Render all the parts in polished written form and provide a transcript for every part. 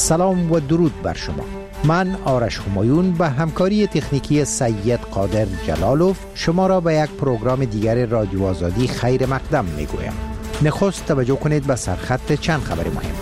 سلام و درود بر شما. من آرش همایون به همکاری تکنیکی سید قادر جلالوف شما را به یک پروگرام دیگر رادیو آزادی خیر مقدم میگویم. نخست توجه کنید به سرخط چند خبر مهم.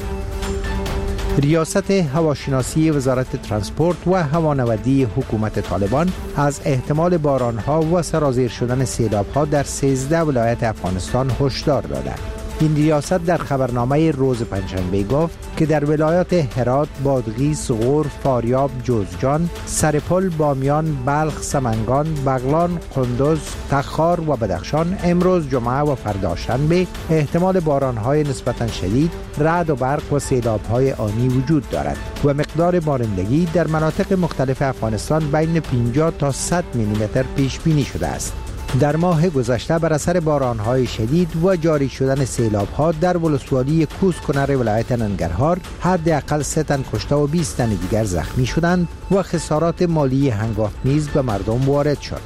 ریاست هواشناسی وزارت ترانسپورت و هوانوردی حکومت طالبان از احتمال بارانها و سرازیر شدن سیلابها در 13 ولایت افغانستان هشدار داده. این ریاست در خبرنامه روز پنجشنبه گفت که در ولایات هرات، بادغیس، غور، فاریاب، جوزجان، سرپل، بامیان، بلخ، سمنگان، بغلان، قندوز، تخار و بدخشان امروز جمعه و فردا شنبه احتمال بارانهای نسبتا شدید، رعد و برق و سیلابهای آنی وجود دارد و مقدار بارندگی در مناطق مختلف افغانستان بین 50 تا 100 میلیمتر پیش بینی شده است. در ماه گذشته بر اثر بارانهای شدید و جاری شدن سیلابها در ولسوالی کوسکنر ولایت ننگرهار حداقل 3 تن کشته و 20 تن دیگر زخمی شدند و خسارات مالی هنگام‌نیز به مردم وارد شد.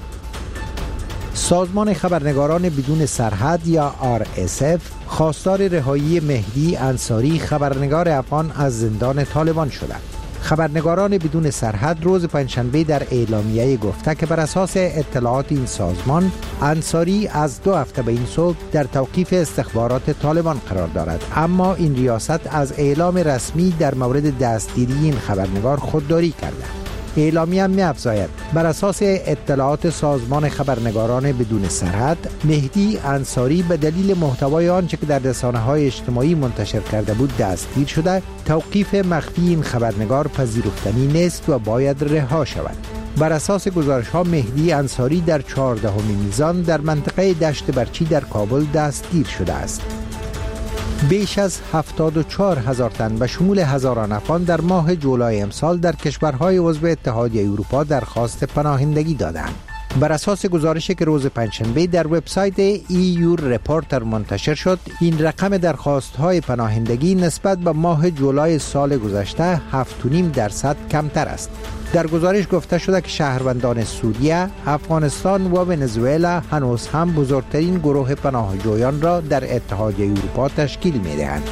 سازمان خبرنگاران بدون سرحد یا RSF خواستار رهایی مهدی انصاری خبرنگار افغان از زندان طالبان شده. خبرنگاران بدون سرحد روز پنجشنبه در اعلامیه گفته که بر اساس اطلاعات این سازمان انصاری از 2 هفته به این سو در توقیف استخبارات طالبان قرار دارد، اما این ریاست از اعلام رسمی در مورد دستگیری این خبرنگار خودداری کرده. اعلامیه می‌افزاید بر اساس اطلاعات سازمان خبرنگاران بدون سرحد مهدی انصاری به دلیل محتوای آنچه که در رسانه‌های اجتماعی منتشر کرده بود دستگیر شده. توقیف مخفی این خبرنگار پذیرفتنی نیست و باید رها شود. بر اساس گزارش‌ها مهدی انصاری در 14 میزان در منطقه دشت برچی در کابل دستگیر شده است. بیش از 74,000 تن به شمول هزاران افغان در ماه جولای امسال در کشورهای عضو اتحادیه اروپا درخواست پناهندگی دادند. بر اساس گزارشی که روز پنجشنبه در وبسایت EU رپورتر منتشر شد، این رقم درخواست‌های پناهندگی نسبت به ماه جولای سال گذشته 7.5% کمتر است. در گزارش گفته شده که شهروندان سوریه، افغانستان و ونزوئلا هنوز هم بزرگترین گروه پناهجویان را در اتحادیه اروپا تشکیل می‌دهند.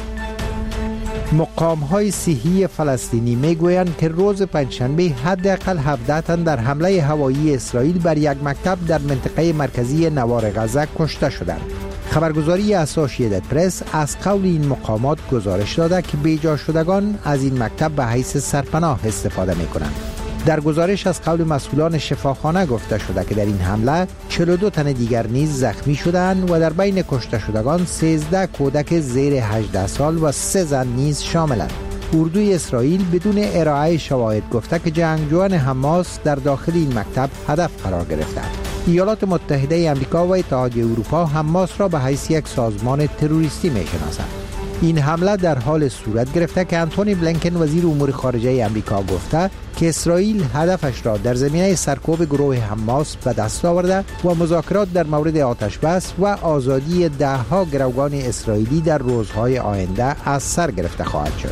مقام‌های صحی فلسطینی می‌گویند که روز پنجشنبه حداقل 17 تن در حمله هوایی اسرائیل بر یک مکتب در منطقه مرکزی نوار غزه کشته شدند. خبرگزاری اسوسییتد پرس از قول این مقامات گزارش داده که بیجا شدگان از این مکتب به حیث سرپناه استفاده می‌کنند. در گزارش از قول مسئولان شفاخانه گفته شده که در این حمله 42 تن دیگر نیز زخمی شدند و در بین کشته شدگان 13 کودک زیر 18 سال و 3 زن نیز شاملند. اردوی اسرائیل بدون ارائه شواهد گفته که جنگجویان حماس در داخل این مکتب هدف قرار گرفتند. ایالات متحده آمریکا و اتحادیه اروپا حماس را به حیث یک سازمان تروریستی می‌شناسند. این حمله در حال صورت گرفته که آنتونی بلینکن وزیر امور خارجه آمریکا گفته که اسرائیل هدفش را در زمینه سرکوب گروه حماس به دست آورده و مذاکرات در مورد آتشبس و آزادی ده‌ها گروگان اسرائیلی در روزهای آینده از سر گرفته خواهد شد.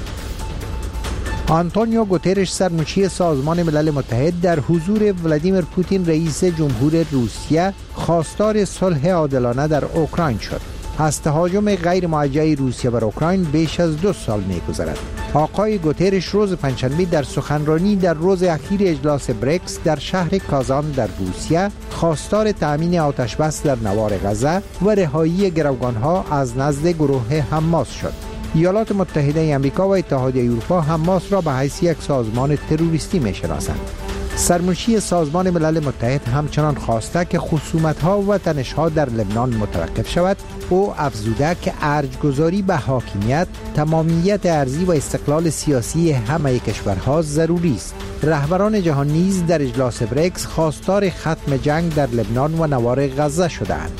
آنتونیو گوترش سرمنشی سازمان ملل متحد در حضور ولادیمیر پوتین رئیس جمهور روسیه خواستار صلح عادلانه در اوکراین شد. از تهاجم غیر موجه روسیه بر اوکراین بیش از 2 سال می‌گذرد. آقای گوترش روز پنجشنبه در سخنرانی در روز اخیر اجلاس بریکس در شهر کازان در روسیه خواستار تأمین آتشبس در نوار غزه و رهایی گروگان‌ها از نزد گروه حماس شد. ایالات متحده آمریکا و اتحادیه اروپا حماس را به حیث یک سازمان تروریستی می‌شناسند. سرمنشی سازمان ملل متحد همچنان خواسته که خصومت‌ها و تنش‌ها در لبنان متوقف شود. او افزوده که ارج‌گذاری به حاکمیت، تمامیت ارضی و استقلال سیاسی همه کشورها ضروری است. رهبران جهان نیز در اجلاس بریکس خواستار ختم جنگ در لبنان و نوار غزه شدند.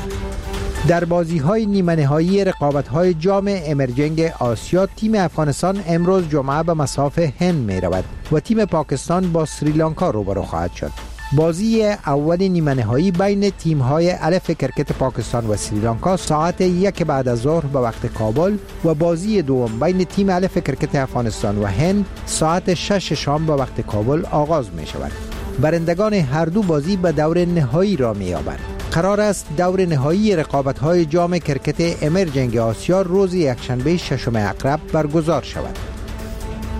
در بازی‌های نیمه‌نهایی رقابت‌های جام امرجنگ آسیا تیم افغانستان امروز جمعه به مصاف هند می‌رود و تیم پاکستان با سریلانکا روبرو خواهد شد. بازی اول نیمه‌نهایی بین تیم‌های الف کرکت پاکستان و سریلانکا ساعت 1 بعد از ظهر به وقت کابل و بازی دوم بین تیم الف کرکت افغانستان و هند ساعت 6 شام به وقت کابل آغاز می‌شود. برندگان هر دو بازی به دور نهایی را می‌یابند. قرار است دور نهایی رقابت‌های جام کرکت امرجنگ آسیا روز یکشنبه 6 اکتبر برگزار شود.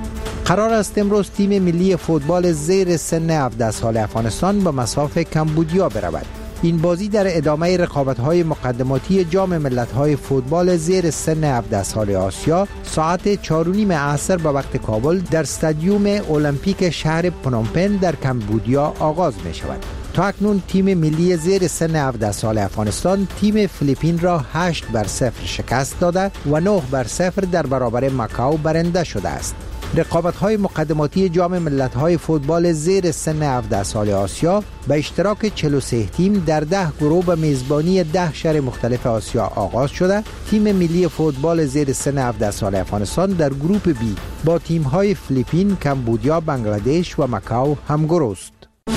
قرار است امروز تیم ملی فوتبال زیر سن 17 سال افغانستان به مصاف کمبودیا برود. این بازی در ادامه رقابت‌های مقدماتی جام ملت‌های فوتبال زیر سن 17 سال آسیا ساعت 4:30 عصر به وقت کابل در استادیوم المپیک شهر پنومپن در کمبودیا آغاز می‌شود. تا اکنون تیم ملی زیر سن 17 سال افغانستان تیم فیلیپین را 8-0 شکست داده و 9-0 در برابر ماکائو برنده شده است. رقابت‌های مقدماتی جام ملت‌های فوتبال زیر سن 17 سال آسیا به اشتراک 43 تیم در 10 گروه به میزبانی 10 شهر مختلف آسیا آغاز شده. تیم ملی فوتبال زیر سن 17 سال افغانستان در گروپ بی با تیم‌های فیلیپین، کمبودیا، بنگلادش و ماکائو همگرو است.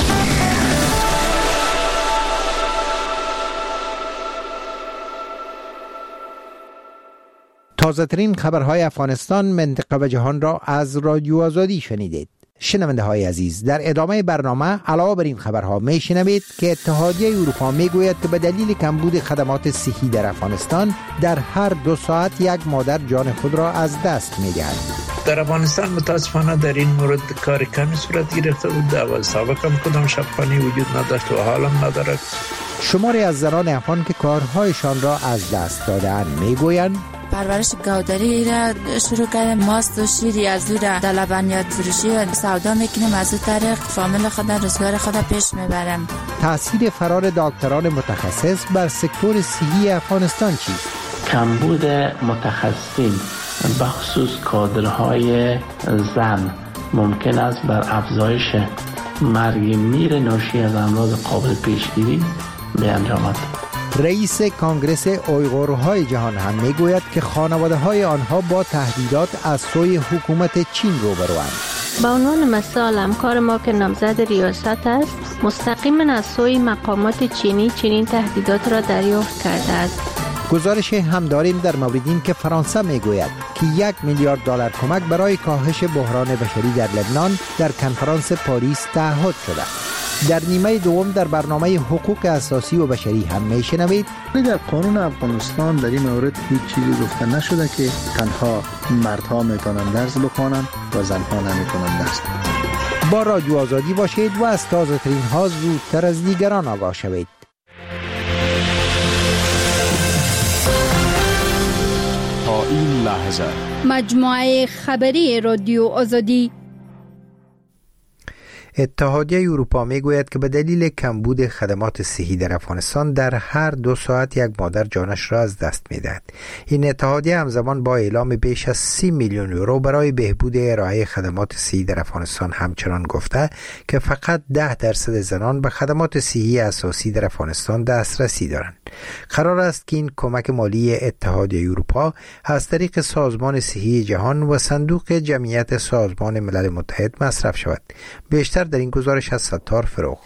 تازه ترین خبرهای افغانستان، منطقه و جهان را از رادیو آزادی شنیدید. شنونده های عزیز، در ادامه برنامه علاوه بر این خبرها می شنوید که اتحادیه اروپا می گوید که به دلیل کمبود خدمات صحی در افغانستان در هر 2 ساعت یک مادر جان خود را از دست می دهد. در افغانستان متاسفانه در این مورد کار کمی صورت گرفته بود. اول سابقا کدام شفاخانه وجود نداشت و حالم ندارد. شماری از زنان افغان که کارهایشان را از دست داده‌اند می گویند پرورش گاوداری را شروع کردم. ماست و شیری از او را در لبنیات فروشی سودا میکنیم. از او طریق فامیل خود روزگار خود پیش میبرم. تأثیر فرار دکتران متخصص بر سکتور صحی افغانستان چیست؟ کمبود متخصصین بخصوص کادرهای زن ممکن است بر افزایش مرگ میر ناشی از امراض قابل پیشگیری بیانجامد. رئیس کانگرس اویغورهای جهان هم میگوید که خانواده‌های آنها با تهدیدات از سوی حکومت چین روبروند. با عنوان مثال همکار ما که نامزد ریاست است مستقیما از سوی مقامات چینی چنین تهدیدات را دریافت کرده است. گزارش هم داریم در مورد این که فرانسه میگوید که 1 میلیارد دلار کمک برای کاهش بحران بشری در لبنان در کنفرانس پاریس تعهد شده. در نیمه دوم در برنامه حقوق اساسی و بشری هم میشنوید در قانون افغانستان در این مورد هیچ چیزی گفته نشده که تنها مردها میتونن درس بخوانند و زنها نمیتونن درس بخوانند. با رادیو آزادی باشید و از تازه ترین ها زودتر از دیگران آگاه شوید. تا این لحظه مجموعه خبری رادیو آزادی. اتحادیه اروپا میگوید که به دلیل کمبود خدمات صحی در افغانستان در هر 2 ساعت یک مادر جانش را از دست میدهد. این اتحادیه همزمان با اعلام بیش از 30 میلیون یورو برای بهبود ارائه خدمات صحی در افغانستان همچنان گفته که فقط 10% زنان به خدمات صحی اساسی در افغانستان دسترسی دارند. قرار است که این کمک مالی اتحادیه اروپا از طریق سازمان صحی جهان و صندوق جمعیت سازمان ملل متحد مصرف شود. بیشتر در این گزارش از ستار فروغ.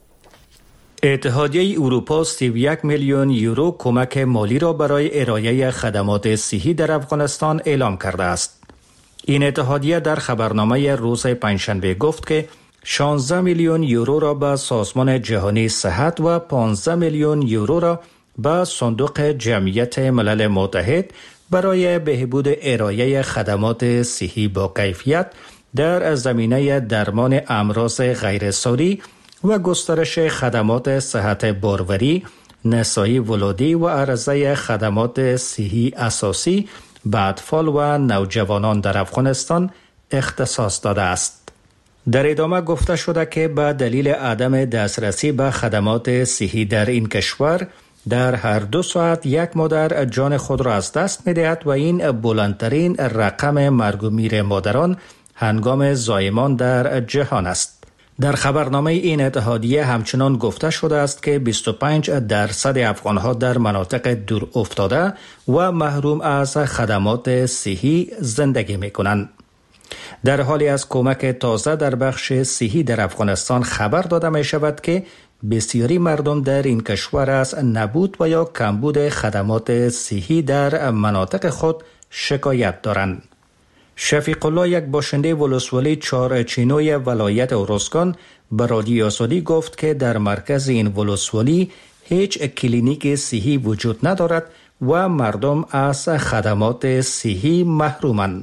اتحادیه اروپا 31 میلیون یورو کمک مالی را برای ارائه خدمات صحی در افغانستان اعلام کرده است. این اتحادیه در خبرنامه روز پنجشنبه گفت که 16 میلیون یورو را به سازمان جهانی صحت و 15 میلیون یورو را به صندوق جمعیت ملل متحد برای بهبود ارائه خدمات صحی با کیفیت در زمینه درمان امراض غیرساری و گسترش خدمات صحت باروری، نسایی ولادی و عرضه خدمات صحی اساسی به اطفال و نوجوانان در افغانستان اختصاص داده است. در ادامه گفته شده که به دلیل عدم دسترسی به خدمات صحی در این کشور در هر 2 ساعت یک مادر جان خود را از دست می‌دهد و این بلندترین رقم مرگ و میر مادران هنگام زایمان در جهان است. در خبرنامه این اتحادیه همچنان گفته شده است که 25% افغانها در مناطق دور افتاده و محروم از خدمات صحی زندگی می‌کنند. در حالی از کمک تازه در بخش صحی در افغانستان خبر داده می شود که بسیاری مردم در این کشور از نبود و یا کمبود خدمات صحی در مناطق خود شکایت دارند. شفیق الله، یک باشنده ولسوالی چارچینوی ولایت ارزگان، به رادیو آزادی گفت که در مرکز این ولسوالی هیچ کلینیک صحی وجود ندارد و مردم از خدمات صحی محرومند.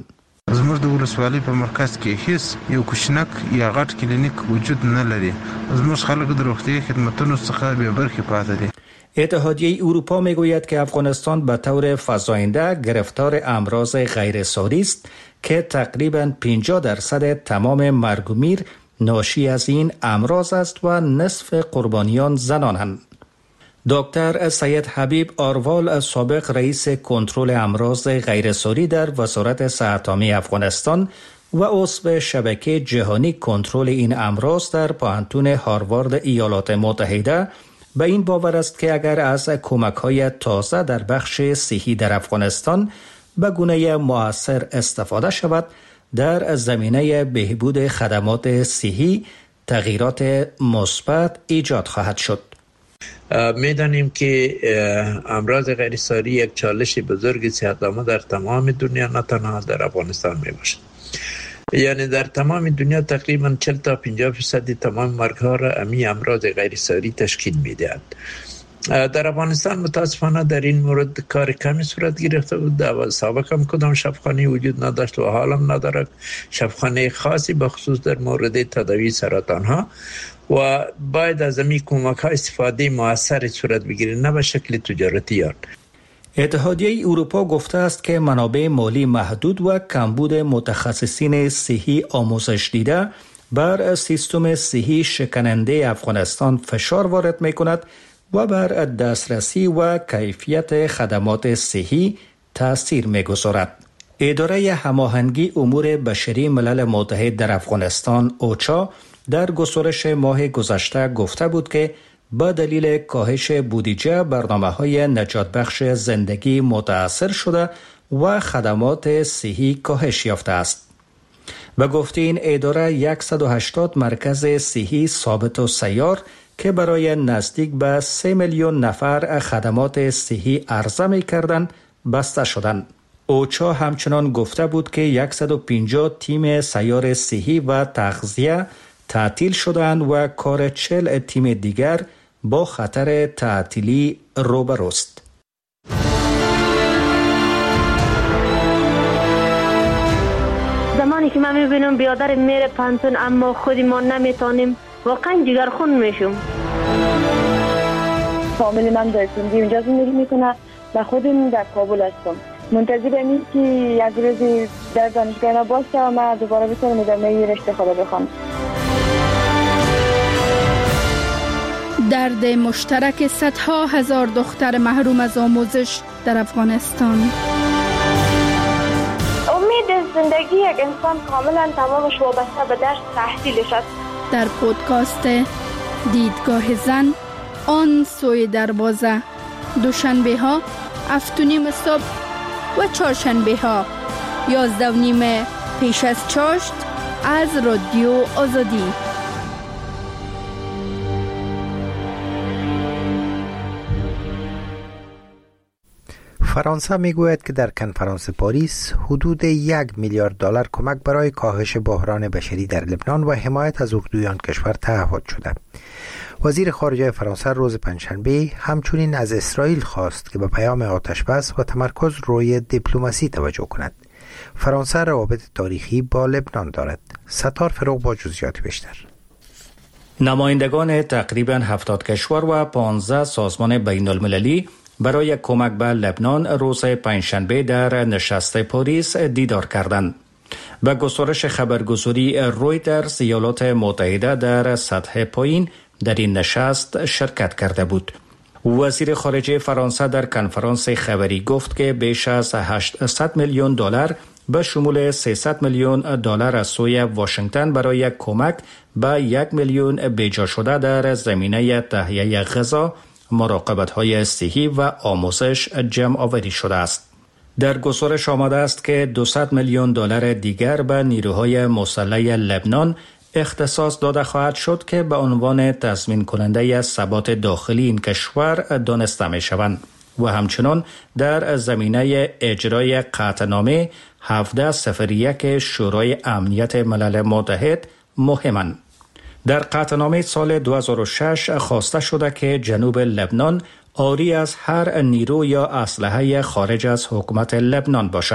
زموږ د ولسوالۍ په مرکز کې هیڅ یو کوچنک یا غټ کلینیک وجود نه لري. زموږ خلک د روغتیايي خدماتو څخه بې برخې پاتې دي. اتحادیه اروپا میگوید که افغانستان به طور فزاینده گرفتار امراض غیرساری است که تقریباً 50% تمام مرگ و میر ناشی از این امراض است و نصف قربانیان زنانند. دکتر سید حبیب آروال، سابق رئیس کنترل امراض غیرساری در وزارت صحت عامه افغانستان و عضو شبکه جهانی کنترل این امراض در پوهنتون هاروارد ایالات متحده، به این باور است که اگر از کمک‌های تازه در بخش صحی در افغانستان به گونه مؤثر استفاده شود، در زمینه بهبود خدمات صحی تغییرات مثبت ایجاد خواهد شد. میدانیم که امراض غیرساری یک چالش بزرگ صحت‌عامه در تمام دنیا، نه تنها در افغانستان می باشد. یعنی در تمام دنیا تقریبا 40 تا 50% تمام مرگ‌ها را امی امراض غیرساری تشکیل می‌دهد. در افغانستان متاسفانه در این مورد کار کمی صورت گرفته بود. سابقا هم کدام شفاخانه وجود نداشت و حالم ندارد شفاخانه خاصی بخصوص در مورد تداوی سرطان ها، و باید از این کمک ها استفاده موثر صورت بگیرد، نه به شکل تجارتی. اتحادیه اروپا گفته است که منابع مالی محدود و کمبود متخصصین صحی آموزش دیده بر سیستم صحی شکننده افغانستان فشار وارد می کند و بر دسترسی و کیفیت خدمات صحی تأثیر می گذارد. اداره هماهنگی امور بشری ملل متحد در افغانستان اوچا در گزارش ماه گذشته گفته بود که با دلیل کاهش بودجه برنامه‌های نجات بخش زندگی متاثر شده و خدمات صحی کاهش یافته است. به گفته این اداره 180 مرکز صحی ثابت و سیار که برای نزدیک به 3 میلیون نفر خدمات صحی عرضه می‌کردند بسته شدند. اوچا همچنان گفته بود که 150 تیم سیار صحی و تغذیه تعطیل شدند و کار 40 تیم دیگر با خطر تعطیلی روبروست. زمانی که من میبینم بیادر میره پانتون اما خودی ما نمیتونیم، واقعا جگرخون میشم. فامیل من در سندی اونجا زندگی میکنه و خودم در کابل هستم. منتظرم این که یک روزی در دانشگاه باشه و من دوباره بتونم ادامه رشته خدا بخونم. درد مشترک صدها هزار دختر محروم از آموزش در افغانستان. امید زندگی یک انسان کاملا تمامش وابسته به درس تحصیلش است. در پودکاست دیدگاه زن آن سوی دروازه، دوشنبه ها 7:30 صبح و چهارشنبه ها 11:30 پیش از چاشت از رادیو آزادی. فرانسه میگوید که در کنفرانس پاریس حدود 1 میلیارد دلار کمک برای کاهش بحران بشری در لبنان و حمایت از اردویان کشور تعهد شده. وزیر خارجه فرانسه روز پنجشنبه همچنین از اسرائیل خواست که به پیام آتشبس و تمرکز روی دیپلماسی توجه کند. فرانسه روابط تاریخی با لبنان دارد. ستار فروغ با جزئیات بیشتر. نمایندگان تقریباً 70 کشور و 15 سازمان بین المللی برای کمک به لبنان روز پنجشنبه در نشست پاریس دیدار کردند. به گزارش خبرگزاری رویترز، ایالات متحده در سطح پایین در این نشست شرکت کرده بود. وزیر خارجه فرانسه در کنفرانس خبری گفت که بیش از 800 میلیون دلار به شمول 300 میلیون دلار از سوی واشنگتن برای کمک به 1 میلیون بیجا شده در زمینه تهیه غذا، مراقبت‌های صحی و آموزش جمع آوری شده است. در گزارش آمده است که 200 میلیون دلار دیگر به نیروهای مسلح لبنان اختصاص داده خواهد شد که به عنوان تضمین کننده ثبات داخلی این کشور دانسته می شوند و همچنان در زمینه اجرای قطعنامه 1701 شورای امنیت ملل متحد مهمند. در قطعنامه سال 2006 خواسته شده که جنوب لبنان آری از هر نیرو یا اسلحه خارج از حکومت لبنان باشد.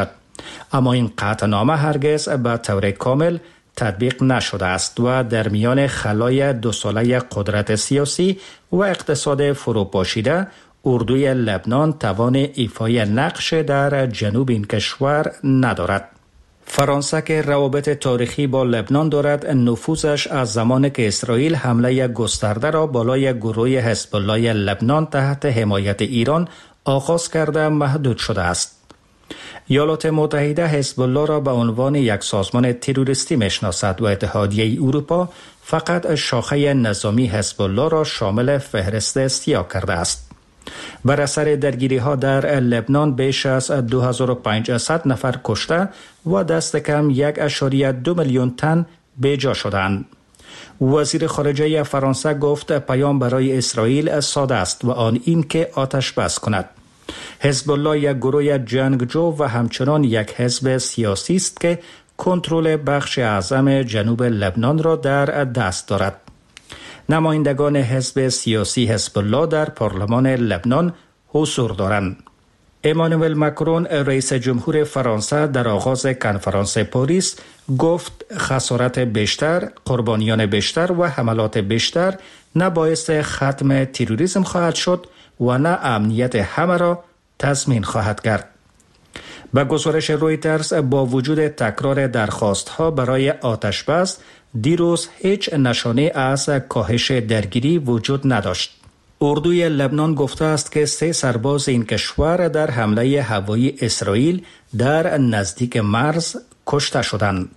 اما این قطعنامه هرگز به طور کامل تطبیق نشده است و در میان خلای 2 ساله قدرت سیاسی و اقتصاد فروپاشیده، اردوی لبنان توان ایفای نقش در جنوب این کشور ندارد. فرانسه که روابط تاریخی با لبنان دارد، نفوذش از زمان که اسرائیل حمله گسترده را بالای گروه حزب الله لبنان تحت حمایت ایران آغاز کرده محدود شده است. ایالات متحده حزب الله را به عنوان یک سازمان تروریستی میشناسد و اتحادیه اروپا فقط شاخه نظامی حزب الله را شامل فهرست سیاه کرده است. بر اثر درگیری ها در لبنان بیش از 2500 نفر کشته و دست کم 1.2 میلیون تن بیجا شدند. وزیر خارجه فرانسه گفت پیام برای اسرائیل ساده است و آن این که آتش بس کند. حزب الله یک گروه جنگجو و همچنان یک حزب سیاسی است که کنترل بخش اعظم جنوب لبنان را در دست دارد. نمایندگان حزب سیاسی حزب الله در پارلمان لبنان حضور دارند. امانوئل مکرون رئیس جمهور فرانسه در آغاز کنفرانس پاریس گفت خسارت بیشتر، قربانیان بیشتر و حملات بیشتر نه باعث ختم تروریسم خواهد شد و نه امنیت همه را تضمین خواهد کرد. به گزارش رویترز با وجود تکرار درخواست‌ها برای آتش‌بس، دیروز هیچ نشانه از کاهش درگیری وجود نداشت. اردوی لبنان گفته است که 3 سرباز این کشور در حمله هوایی اسرائیل در نزدیک مرز کشته شدند.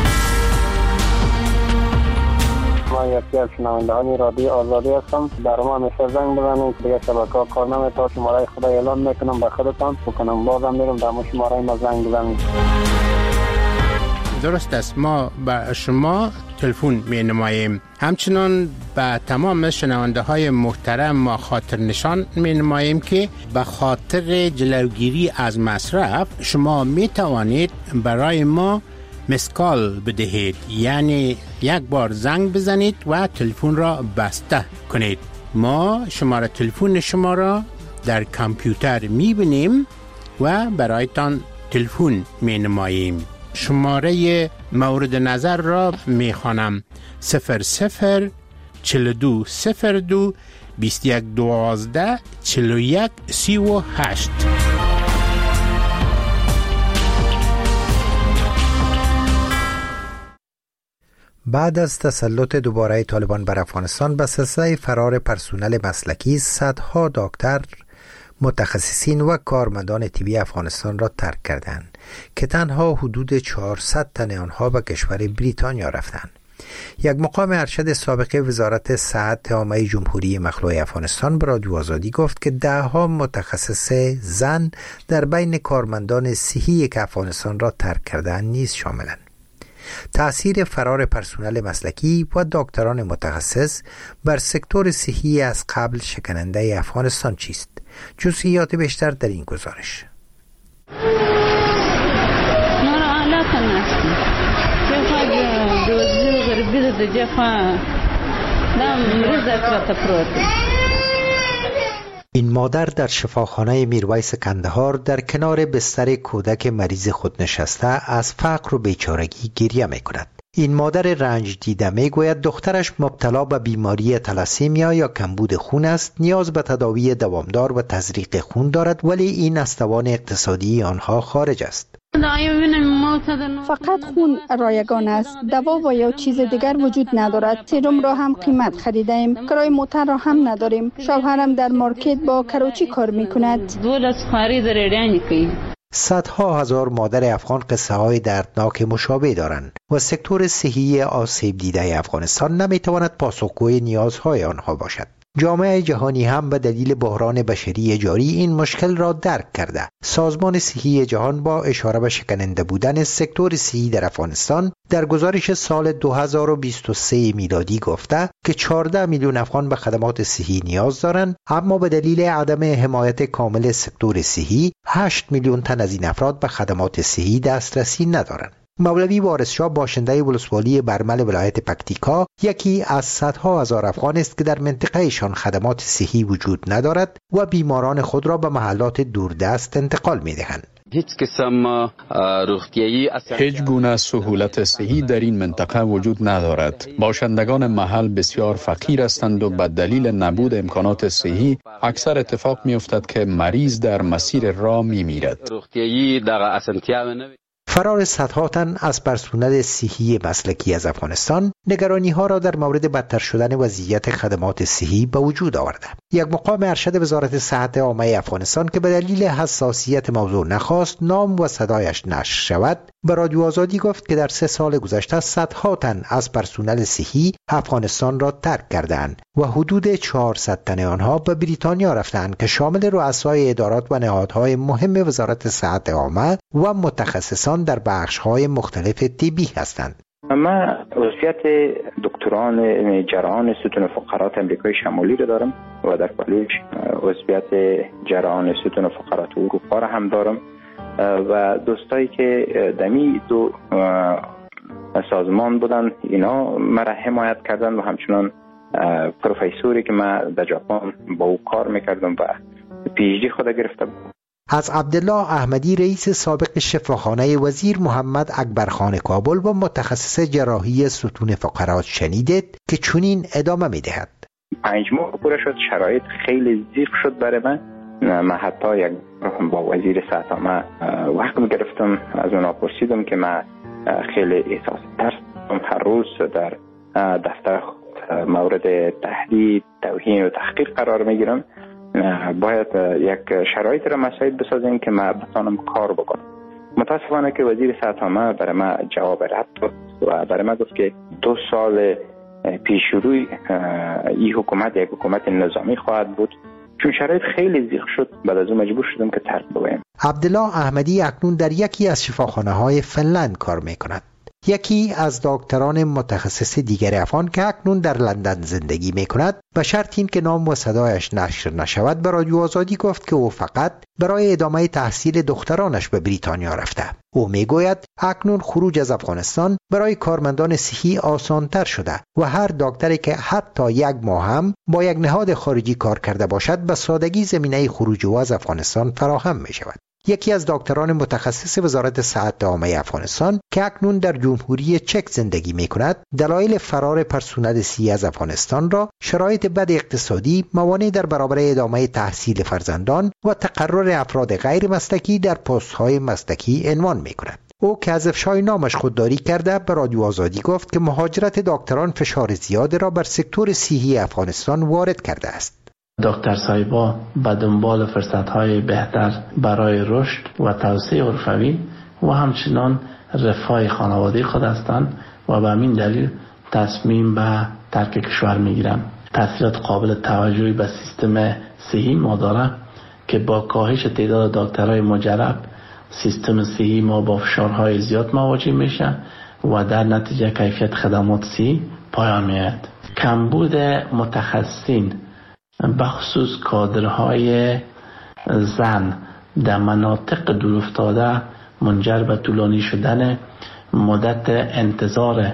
ما یکی از شنوندگان رادیو آزادی هستم. در ما همیشه زنگ بزنید، دیگه شبکه‌ها کار نمی‌کنه. شماره خدا اعلام میکنم به خودتان بکنم، بازم میرم در شماره ما زنگ بزنید. درست است، ما به شما تلفن می نماییم. همچنان به تمام شنونده های محترم ما خاطر نشان می نماییم که به خاطر جلوگیری از مصرف شما می توانید برای ما مسکال بدهید، یعنی یک بار زنگ بزنید و تلفن را بسته کنید. ما شماره تلفن شما را در کامپیوتر می بینیم و برایتان تلفن می نماییم. شماره مورد نظر را می خوانم: 00 42 02 21 12 41 38. بعد از تسلط دوباره طالبان بر افغانستان به سلسله فرار پرسنل مسلکی، صدها دکتر، متخصصین و کارمندان طبی افغانستان را ترک کردند که تنها حدود 400 تن آنها به کشور بریتانیا رفتند. یک مقام ارشد سابق وزارت صحت عامه جمهوری مخلوع افغانستان به رادیو آزادی گفت که 10 متخصص زن در بین کارمندان صحی که افغانستان را ترک کردند نیز شاملند. تأثیر فرار پرسنل مسلکی و دکتران متخصص بر سکتور صحی از قبل شکننده افغانستان چیست؟ جزئیات بیشتر در این گزارش. این مادر در شفاخانه میرویس کندهار در کنار بستر کودک مریض خود نشسته از فقر و بیچارگی گریه می کند. این مادر رنج دیده می گوید دخترش مبتلا به بیماری تلاسیمیا یا کمبود خون است، نیاز به تداوی دوامدار و تزریق خون دارد، ولی این از توان اقتصادی آنها خارج است. فقط خون رایگان است، دوا و یا چیز دیگر وجود ندارد. سرم را هم قیمت خریدیم، کرای موتر را هم نداریم. شوهرم در مارکت با کراچی کار میکند. صدها هزار مادر افغان قصه های دردناک مشابه دارند و سکتور صحی آسیب دیده افغانستان نمیتواند پاسخگوی نیازهای آنها باشد. جامعه جهانی هم به دلیل بحران بشری جاری این مشکل را درک کرده. سازمان صحی جهان با اشاره به شکننده بودن سکتور صحی در افغانستان در گزارش سال 2023 میلادی گفته که 14 میلیون افغان به خدمات صحی نیاز دارند، اما به دلیل عدم حمایت کامل سکتور صحی 8 میلیون تن از این افراد به خدمات صحی دسترسی ندارند. مولوی وارث شاه باشنده ولسوالی برمل ولایت پکتیکا یکی از صدها هزار افغان است که در منطقهشان خدمات صحی وجود ندارد و بیماران خود را به محلات دوردست انتقال می‌دهند. هیچ گونه سهولت صحی در این منطقه وجود ندارد. باشندگان محل بسیار فقیر هستند و به دلیل نبود امکانات صحی اکثر اتفاق می افتد که مریض در مسیر راه می میرد. فرار صدها تن از پرسنل صحی مسلکی از افغانستان نگرانی ها را در مورد بدتر شدن وضعیت خدمات صحی به وجود آورده. یک مقام ارشد وزارت صحت عامه افغانستان که به دلیل حساسیت موضوع نخواست نام و صدایش نشر شود به رادیو آزادی گفت که در 3 سال گذشته صدها تن از پرسنل صحی افغانستان را ترک کردند و حدود 400 تن آنها به بریتانیا رفتند که شامل رؤسای ادارات و نهادهای مهم وزارت صحت عامه و متخصصان در بخش‌های مختلف طبی هستند. من عضویت دکتران جراحان ستون فقرات امریکای شمالی رو دارم و در کالج عضویت جراحان ستون فقرات اروپا رو هم دارم و دوستایی که دمی دو سازمان بودن اینا مرا حمایت کردن و همچنان پروفسوری که من در ژاپن با او کار میکردم و پی اچ دی خود گرفتم. از عبدالله احمدی رئیس سابق شفاخانه وزیر محمد اکبرخان کابل و متخصص جراحی ستون فقرات شنیدید که چنین ادامه میدهد. 5 ماه پوره شد، شرایط خیلی ضیق شد برای من حتی یک با وزیر صحت عامه وقت گرفتم، از اونا پرسیدم که من خیلی احساس ترس هر روز در دفتر مورد تهدید، توهین و تحقیر قرار میگیرم. باید یک شرایط را مساعد بسازیم که من بتانم کار بکنم. متاسفانه که وزیر صحت عامه برای من جواب رد داد و برای من گفت که 2 سال پیش روی این حکومت یک حکومت نظامی خواهد بود. چون شرایط خیلی ضیق شد بعد از اون مجبور شدم که ترک بگویم. عبدالله احمدی اکنون در یکی از شفاخانه‌های فنلند کار می‌کند. یکی از دکتران متخصص دیگر افغان که اکنون در لندن زندگی می‌کند و شرط این که نام و صدایش نشر نشود به رادیو آزادی گفت که او فقط برای ادامه تحصیل دخترانش به بریتانیا رفته. او میگوید اکنون خروج از افغانستان برای کارمندان صحی آسانتر شده و هر دکتری که حتی 1 ماه هم با یک نهاد خارجی کار کرده باشد به سادگی زمینه خروج او از افغانستان فراهم می شود. یکی از دکتران متخصص وزارت صحت عامه افغانستان که اکنون در جمهوری چک زندگی می کند دلایل فرار پرسنل صحی از افغانستان را شرایط بد اقتصادی، موانع در برابر ادامه تحصیل فرزندان و تقرر افراد غیر مسلکی در پست‌های مسلکی عنوان می کند. او که از افشای نامش خودداری کرده به رادیو آزادی گفت که مهاجرت دکتران فشار زیاد را بر سکتور صحی افغانستان وارد کرده است. دکتر صاحبا به دنبال فرصت‌های بهتر برای رشد و توسعه حرفوی و همچنان رفاه خانواده خود هستند و به همین دلیل تصمیم به ترک کشور می‌گیرند. تأثیرات قابل توجهی به سیستم صحی ما داره که با کاهش تعداد دکترای مجرب سیستم صحی ما با فشارهای زیاد مواجه میشه و در نتیجه کیفیت خدمات صحی پایان میاد. کمبود متخصصین بخصوص کادرهای زن در مناطق دورافتاده منجر به طولانی شدن مدت انتظار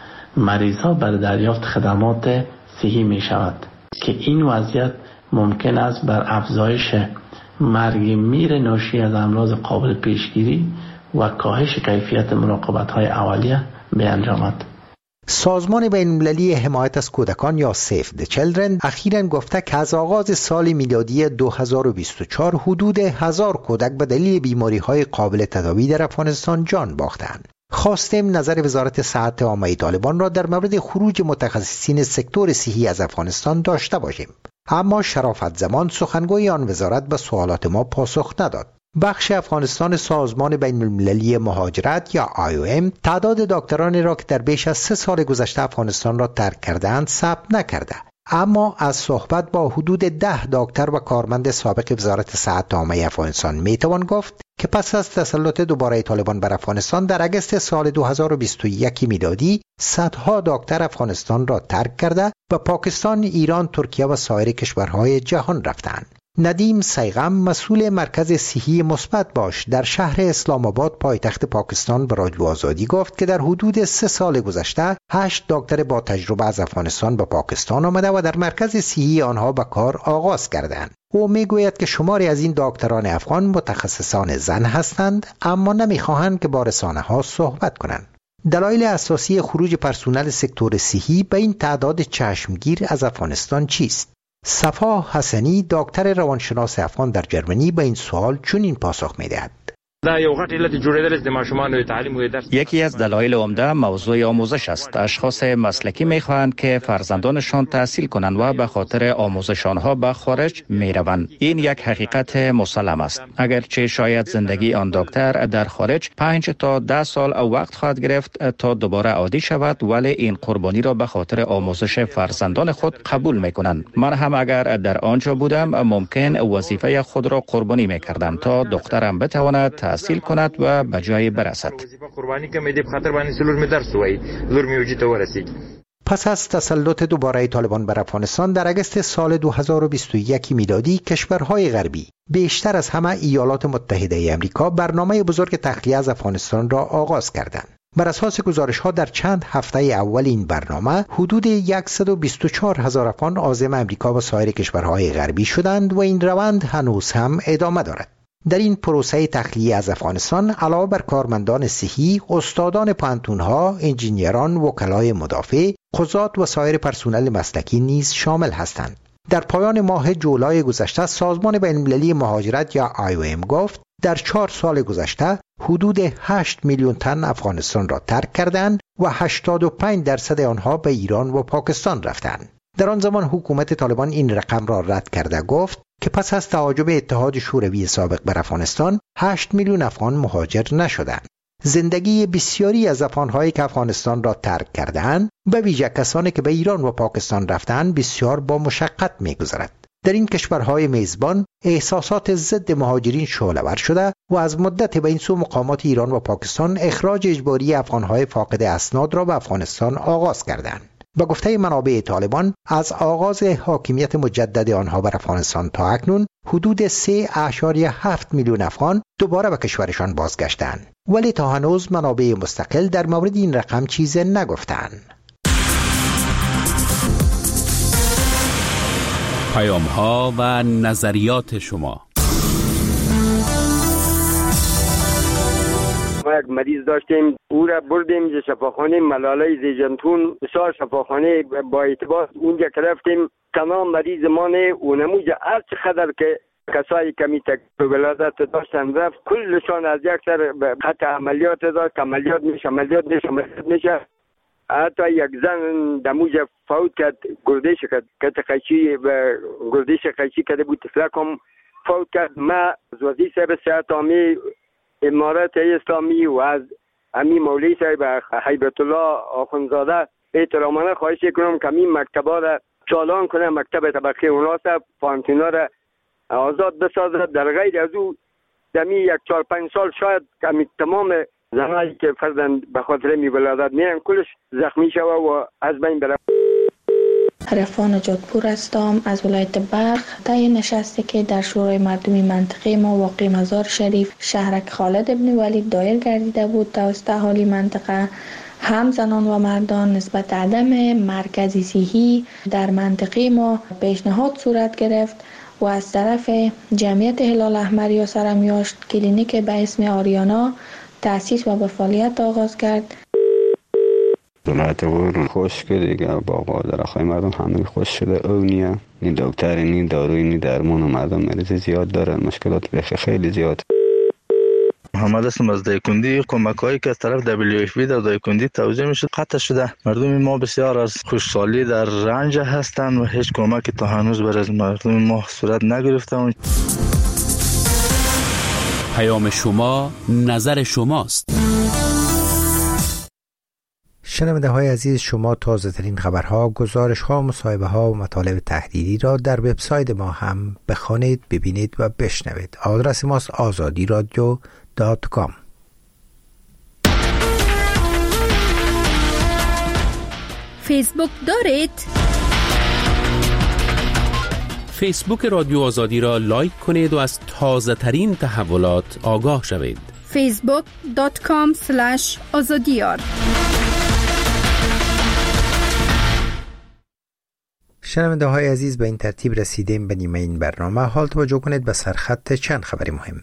مریضا برای دریافت خدمات صحی می شود که این وضعیت ممکن است بر افزایش مرگ میر ناشی از امراض قابل پیشگیری و کاهش کیفیت مراقبت‌های اولیه بیانجامد. سازمان بین‌المللی حمایت از کودکان یا سیو د چیلدرن اخیراً گفته که از آغاز سال میلادی 2024 حدود 1000 کودک به دلیل بیماری‌های قابل تداوی در افغانستان جان باختند. خواستیم نظر وزارت صحت عامه طالبان را در مورد خروج متخصصین سکتور صحی از افغانستان داشته باشیم، اما شرافت زمان سخنگوی آن وزارت به سوالات ما پاسخ نداد. بخش افغانستان سازمان بین‌المللی مهاجرت یا IOM تعداد دکترانی را که در بیش از 3 سال گذشته افغانستان را ترک کردند ثبت نکرده، اما از صحبت با حدود 10 دکتر و کارمند سابق وزارت صحت عامه افغانستان میتوان گفت که پس از تسلط دوباره طالبان بر افغانستان در اگست سال 2021 میلادی صدها دکتر افغانستان را ترک کرده و پاکستان، ایران، ترکیه و سایر کشورهای جهان رفتند. ندیم سیغم مسئول مرکز صحی مثبت باش در شهر اسلام آباد پایتخت پاکستان به رادیو آزادی گفت که در حدود 3 سال گذشته 8 دکتر با تجربه از افغانستان به پاکستان آمده و در مرکز صحی آنها به کار آغاز کردند. او میگوید که شماری از این دکتران افغان متخصصان زن هستند اما نمیخواهند که با رسانه‌ها صحبت کنند. دلایل اساسی خروج پرسنل سکتور صحی به این تعداد چشمگیر از افغانستان چیست؟ صفا حسنی دکتر روانشناس افغان در جرمنی به این سوال چنین پاسخ می‌دهد. یکی از دلایل عمده موضوع آموزش است. اشخاص مسلکی می‌خواهند که فرزندانشان تحصیل کنند و به خاطر آموزش آنها به خارج می‌روند. این یک حقیقت مسلم است. اگرچه شاید زندگی آن دکتر در خارج 5 تا 10 سال وقت خواهد گرفت تا دوباره عادی شود، ولی این قربانی را به خاطر آموزش فرزندان خود قبول می‌کنند. من هم اگر در آنجا بودم ممکن وظیفه خود را قربانی می‌کردم تا دخترم بتواند تحصیل کند و به جای برسد. پس از تسلط دوباره طالبان بر افغانستان در اگست سال 2021 میلادی، کشورهای غربی بیشتر از همه ایالات متحده امریکا برنامه بزرگ تخلیه از افغانستان را آغاز کردند. بر اساس گزارش‌ها در چند هفته اول این برنامه حدود 124,000 افغان عازم امریکا و سایر کشورهای غربی شدند و این روند هنوز هم ادامه دارد. در این پروسه تخلیه از افغانستان علاوه بر کارمندان صحی، استادان پوهنتون‌ها، انجینیران، وکلای مدافع، قضات و سایر پرسنل مسلکی نیز شامل هستند. در پایان ماه جولای گذشته سازمان بین‌المللی مهاجرت یا IOM گفت در 4 سال گذشته حدود 8 میلیون تن افغانستان را ترک کردند و 85% آنها به ایران و پاکستان رفتند. در آن زمان حکومت طالبان این رقم را رد کرده گفت که پس از تهاجم اتحاد شوروی سابق بر افغانستان 8 میلیون افغان مهاجر نشدند. زندگی بسیاری از افغان‌هایی که افغانستان را ترک کردند، به ویژه کسانی که به ایران و پاکستان رفتند، بسیار با مشقت می‌گذرد. در این کشورهای میزبان احساسات ضد مهاجرین شعله‌ور شده و از مدت به این سو مقامات ایران و پاکستان اخراج اجباری افغان‌های فاقد اسناد را به افغانستان آغاز کردند. به گفته منابع طالبان از آغاز حاکمیت مجدد آنها بر افغانستان تا اکنون حدود 3.7 میلیون افغان دوباره به کشورشان بازگشتند، ولی تا هنوز منابع مستقل در مورد این رقم چیزی نگفتند. پیام‌ها و نظریات شما. ما یک مریض داشتیم، او را بردیم شفاخانه ملاله زیجنتون، بسیار شفاخانه با اعتبار اونجا که رفتیم، تمام مریض ما نه اونموجه هر چقدر که کسایی کمی تکلیف ولادت داشتن رفت، کلشان از یک سر به خط عملیات داشت، عملیات میشه. حتی یک زن دموج فوت کرد، گردش کرد، گردش قیچی کرده بود، تفلکم فوت کرد. ما از وزیر صاحب صحت عامی امارات اسلامی و از امی مولوی صاحب هیبت الله آخوندزاده احترامانه خواهش کنم که این مکتبا را چالان کنه، مکتب طبقه اوناسه پانتونا را آزاد بسازد. در غیر از او دمی 1-4-5 سال شاید کمی تمام زنایی که فرزند به خاطر می ولادت میرن کلش زخمی شوه و از بین بره. عرفان جادپور هستم از ولایت بلخ. طی نشستی که در شورای مردمی منطقه ما واقع مزار شریف شهرک خالد ابن ولید دایر گردیده بود توسط اهالی منطقه، هم زنان و مردان نسبت عدم مرکزی صحی در منطقه ما پیشنهاد صورت گرفت و از طرف جمعیت هلال احمر یا سرمیاشت کلینیک به اسم آریانا تأسیس و به فعالیت آغاز کرد. ولایت ور خوش که دیگه باقا درخواه مردم همه خوش شده. او نیه نی دکتر نی داروی نی درمون و مردم مریض زیاد دارن، مشکلات بخی خیلی زیاد. محمد هستم از دایکندی. کمک هایی که از طرف WFP در دایکندی توزیع میشد قطع شده. مردم ما بسیار از خوشحالی در رنج هستند و هیچ کمکی تا هنوز برای مردم ما صورت نگرفته. پیام شما نظر شماست. شنونده های عزیز، شما تازه ترین خبرها، گزارش ها، مصاحبه ها و مطالب تحلیلی را در وبسایت ما هم بخوانید، ببینید و بشنوید. آدرس ماست azadiradio.com. فیسبوک دارید؟ فیسبوک رادیو آزادی را لایک کنید و از تازه ترین تحولات آگاه شوید. facebook.com/azadiyar. شنونده های عزیز، به این ترتیب رسیدیم به نیمه این برنامه. حال توجه کنید به سرخط چند خبر مهم.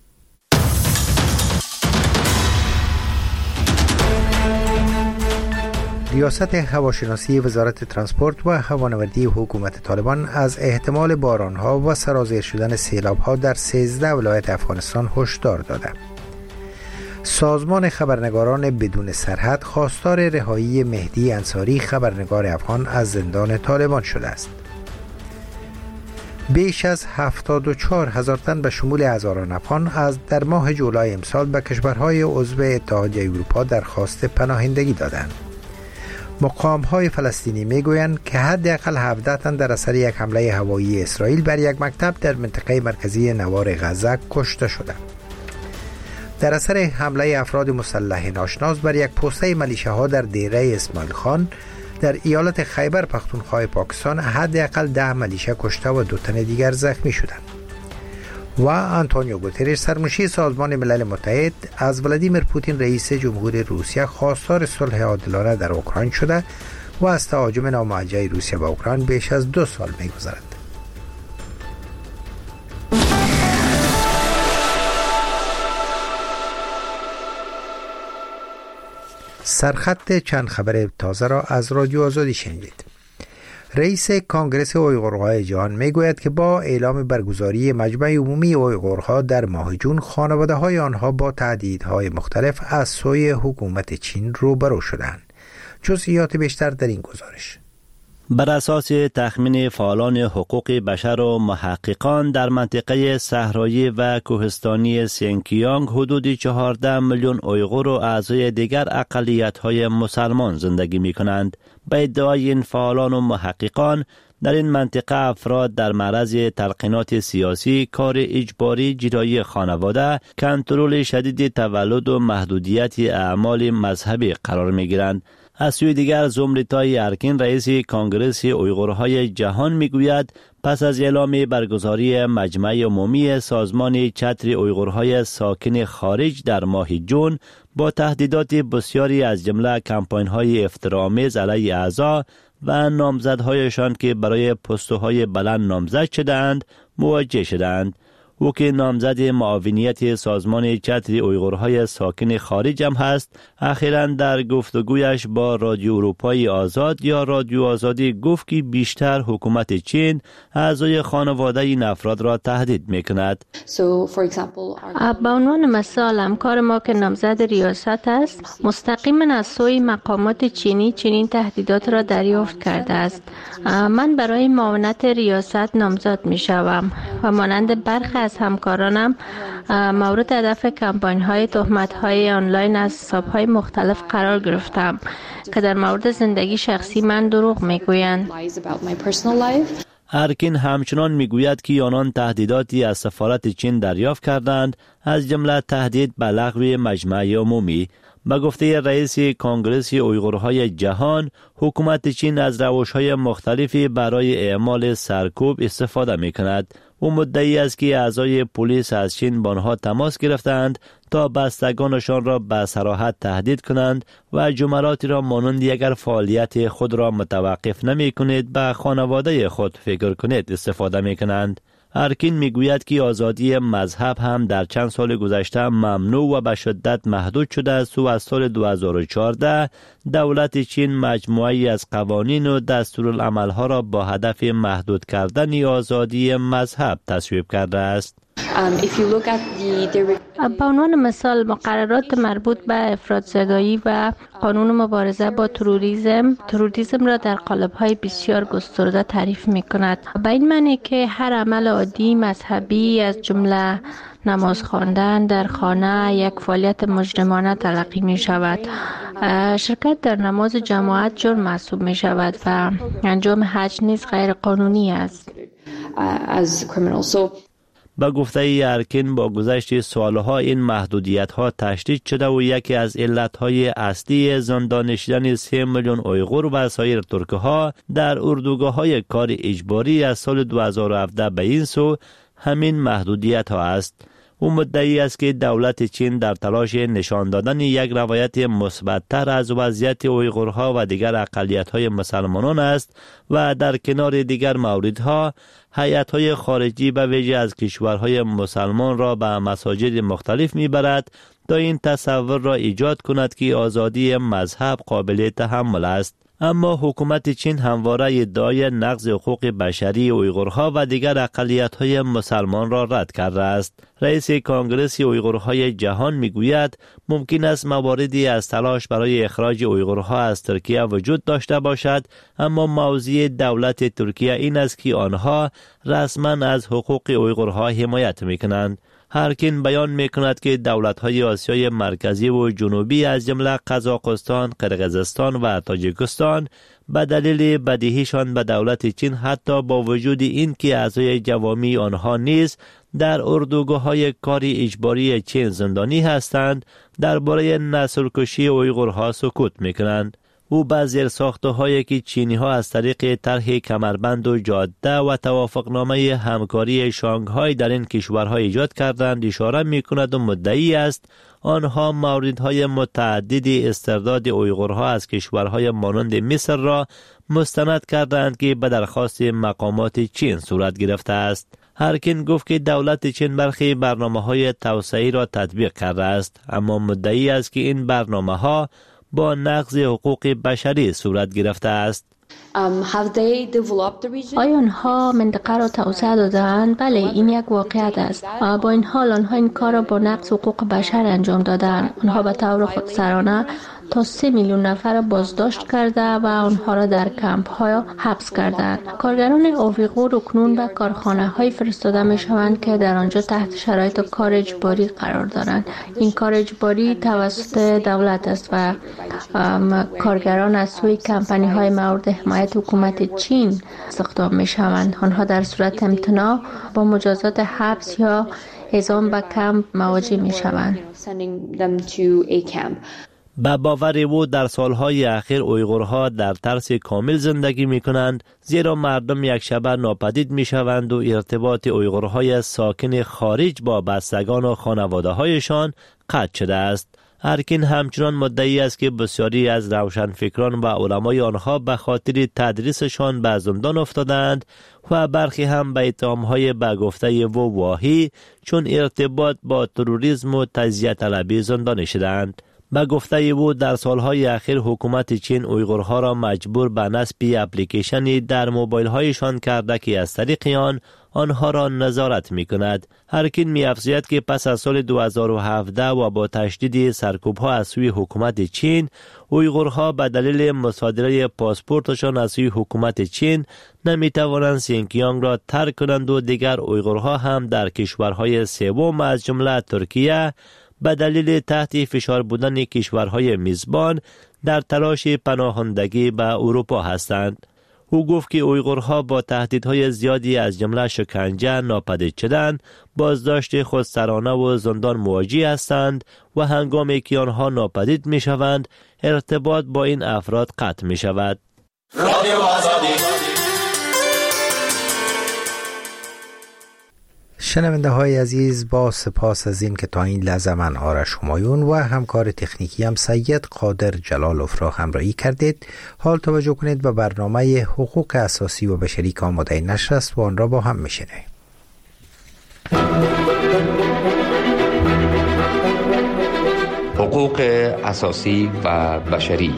ریاست هواشناسی وزارت ترانسپورت و هوانوردی حکومت طالبان از احتمال بارانها و سرازیر شدن سیلابها در 13 ولایت افغانستان هشدار داده. سازمان خبرنگاران بدون سرحد خواستار رهایی مهدی انصاری خبرنگار افغان از زندان طالبان شده است. بیش از 74,000 تن به شمول هزاران افغان از در ماه جولای امسال به کشورهای عضو اتحادیه اروپا درخواست پناهندگی دادند. مقام‌های فلسطینی میگویند که حداقل 17 تن در اثر یک حمله هوایی اسرائیل بر یک مکتب در منطقه مرکزی نوار غزه کشته شدند. در اثر حمله افراد مسلح ناشناس بر یک پوسته ملیشه‌ها در دیره اسماعیل خان در ایالت خیبر پختونخوا پاکستان حداقل 10 ملیشه کشته و 2 تن دیگر زخمی شدند. و آنتونیو گوترش سرمنشی سازمان ملل متحد از ولادیمیر پوتین رئیس جمهور روسیه خواستار صلح عادلانه در اوکراین شده و از تهاجم ناموجه روسیه به اوکراین بیش از 2 سال می‌گذرد. سرخط چند خبر تازه را از رادیو آزادی شنیدید. رئیس کانگرس اویغورهای جهان میگوید که با اعلام برگزاری مجمع عمومی اویغورها در ماه جون خانواده‌های آنها با تهدیدهای مختلف از سوی حکومت چین روبرو شدند. جزئیات بیشتر در این گزارش. بر اساس تخمین فعالان حقوق بشر و محققان در منطقه صحرایی و کوهستانی سینکیانگ حدود 14 میلیون اویغور و اعضای دیگر اقلیت‌های مسلمان زندگی می‌کنند. به ادعای این فعالان و محققان در این منطقه افراد در معرض تلقینات سیاسی، کار اجباری، جدایی خانواده، کنترل شدید تولد و محدودیت اعمال مذهبی قرار می‌گیرند. از سوی دیگر زمریتای ارکین رئیس کانگرس اویغورهای جهان میگوید پس از اعلام برگزاری مجمع عمومی سازمان چتر اویغورهای ساکن خارج در ماه جون با تهدیدات بسیاری از جمله کمپاین‌های افتراآمیز علیه اعضا و نامزدهایشان که برای پست‌های بلند نامزد شدند مواجه شدند. او که نامزد معاونیت سازمان چتر اویغورهای ساکن خارج هم هست، اخیراً در گفتگویش با رادیو اروپای آزاد یا رادیو آزادی گفت که بیشتر حکومت چین اعضای خانواده این افراد را تهدید می‌کند. به عنوان مثال همکار ما که نامزد ریاست است، مستقیما از سوی مقامات چینی چنین تهدیدات را دریافت کرده است. من برای معاونت ریاست نامزد می‌شوم و مانند برخی از همکارانم مورد هدف کمپاین‌های تهمت‌های آنلاین از حساب‌های مختلف قرار گرفتم که در مورد زندگی شخصی من دروغ می‌گویند. ارکین همچنان میگوید که آنان تهدیداتی از سفارت چین دریافت کردند، از جمله تهدید به لغو مجمع عمومی. به گفته رئیس کانگرس اویغورهای جهان، حکومت چین از روش‌های مختلفی برای اعمال سرکوب استفاده می‌کند. او مدعی است که اعضای پلیس از چین با آنها تماس گرفتند تا بستگانشان را به صراحت تهدید کنند و جملاتی را مانند اگر فعالیت خود را متوقف نمی کنید به خانواده خود فکر کنید استفاده می کنند. ارکین میگوید که آزادی مذهب هم در چند سال گذشته ممنوع و به شدت محدود شده است و از سال 2014 دولت چین مجموعه‌ای از قوانین و دستورالعمل‌ها را با هدف محدود کردن آزادی مذهب تصویب کرده است. به عنوان مثال مقررات مربوط به افراط‌زدایی و قانون مبارزه با تروریسم را در قالب‌های بسیار گسترده تعریف می‌کند. به این معنی که هر عمل عادی مذهبی از جمله نماز خواندن در خانه یک فعالیت مجرمانه تلقی می شود. شرکت در نماز جماعت جرم محسوب می شود و انجام حج نیز غیر قانونی است. به گفته ارکین با گذشت سالها این محدودیت‌ها تشدید شده و یکی از علت‌های اصلی زندان نشیدن 3 میلیون اویغور و سایر ترک‌ها در اردوگاه‌های کار اجباری از سال 2017 به این سو همین محدودیت‌ها است. او مدعی است که دولت چین در تلاش نشان دادن یک روایت مثبت‌تر از وضعیت اویغورها و دیگر اقلیت‌های مسلمانان است و در کنار دیگر موردها هیئت‌های خارجی به ویژه از کشورهای مسلمان را به مساجد مختلف می‌برد تا این تصور را ایجاد کند که آزادی مذهب قابل تحمل است. اما حکومت چین همواره ادعای نقض حقوق بشری اویغورها و دیگر اقلیت‌های مسلمان را رد کرده است. رئیس کنگره اویغورهای جهان میگوید ممکن است مواردی از تلاش برای اخراج اویغورها از ترکیه وجود داشته باشد، اما موضع دولت ترکیه این است که آنها رسما از حقوق اویغورها حمایت میکنند. هرکین بیان میکند که دولت‌های آسیای مرکزی و جنوبی از جمله قزاقستان، قرقیزستان و تاجیکستان به دلیل بدیهیشان به دولت چین حتی با وجود این که اعضای جوامی آنها نیز در اردوگاه‌های کاری اجباری چین زندانی هستند، درباره نسل‌کشی اویغورها سکوت میکنند. او به زیرساخت‌هایی که چینی‌ها از طریق طرح کمربند و جاده و توافقنامه همکاری شانگهای در این کشورها ایجاد کردند اشاره می‌کند و مدعی است آنها موردهای متعددی استرداد اویغورها از کشورهای مانند مصر را مستند کردند که به درخواست مقامات چین صورت گرفته است. هرکین گفت که دولت چین برخی برنامه‌های توسعه‌ای را تطبیق کرده است، اما مدعی است که این برنامه‌ها با نقض حقوق بشری صورت گرفته است. آیا آنها منطقه را توسعه دادند؟ بله، این یک واقعیت است. با این حال آنها این کار را با نقض حقوق بشر انجام دادند. آنها به طور خودسرانه تا 3 میلیون نفر را بازداشت کرده و آنها را در کمپ ها حبس کردند. کارگران اویغور اکنون به کارخانه های فرستاده می شوند که در آنجا تحت شرایط کار اجباری قرار دارند. این کار اجباری توسط دولت است و کارگران از سوی کمپانی های مورد حمایت حکومت چین استخدام می شوند. آنها در صورت امتناع با مجازات حبس یا اعزام به کمپ مواجه می شوند. به باور او در سالهای اخیر اویغورها در ترس کامل زندگی می کنند، زیرا مردم یک شبه ناپدید می شوند و ارتباط اویغورهای ساکن خارج با بستگان و خانواده هایشان قطع شده است. ارکین همچنان مدعی است که بسیاری از روشنفکران و علمای آنها به خاطر تدریسشان به زندان افتادند و برخی هم به اتهام‌های به گفته و واهی چون ارتباط با تروریسم و تجزیه طلبی زندانی شدند. به گفته او در سالهای اخیر حکومت چین اویغورها را مجبور به نصب اپلیکیشنی در موبایل هایشان کرده که از طریق آنها را نظارت می کند. هرکین می افزاید که پس از سال 2017 و با تشدید سرکوب ها از سوی حکومت چین، اویغورها به دلیل مصادره پاسپورتشان از سوی حکومت چین نمی توانند سینکیانگ را ترک کنند و دیگر اویغورها هم در کشورهای سوم از جمله ترکیه به دلیل تحت فشار بودن کشورهای میزبان در تلاش پناهندگی به اروپا هستند. او گفت که اویغورها با تهدیدهای زیادی از جمله شکنجه، ناپدید شدن، بازداشت خودسرانه و زندان مواجه هستند و هنگامی که آنها ناپدید می شوند ارتباط با این افراد قطع می شود. شنونده های عزیز، با سپاس از این که تا این لحظه من آرش همایون و همکار تکنیکی هم سید قادر جلالوف را همراهی کردید. حال توجه کنید به برنامه حقوق اساسی و بشری که آماده نشر است و آن را با هم میشنویم. حقوق اساسی و بشری.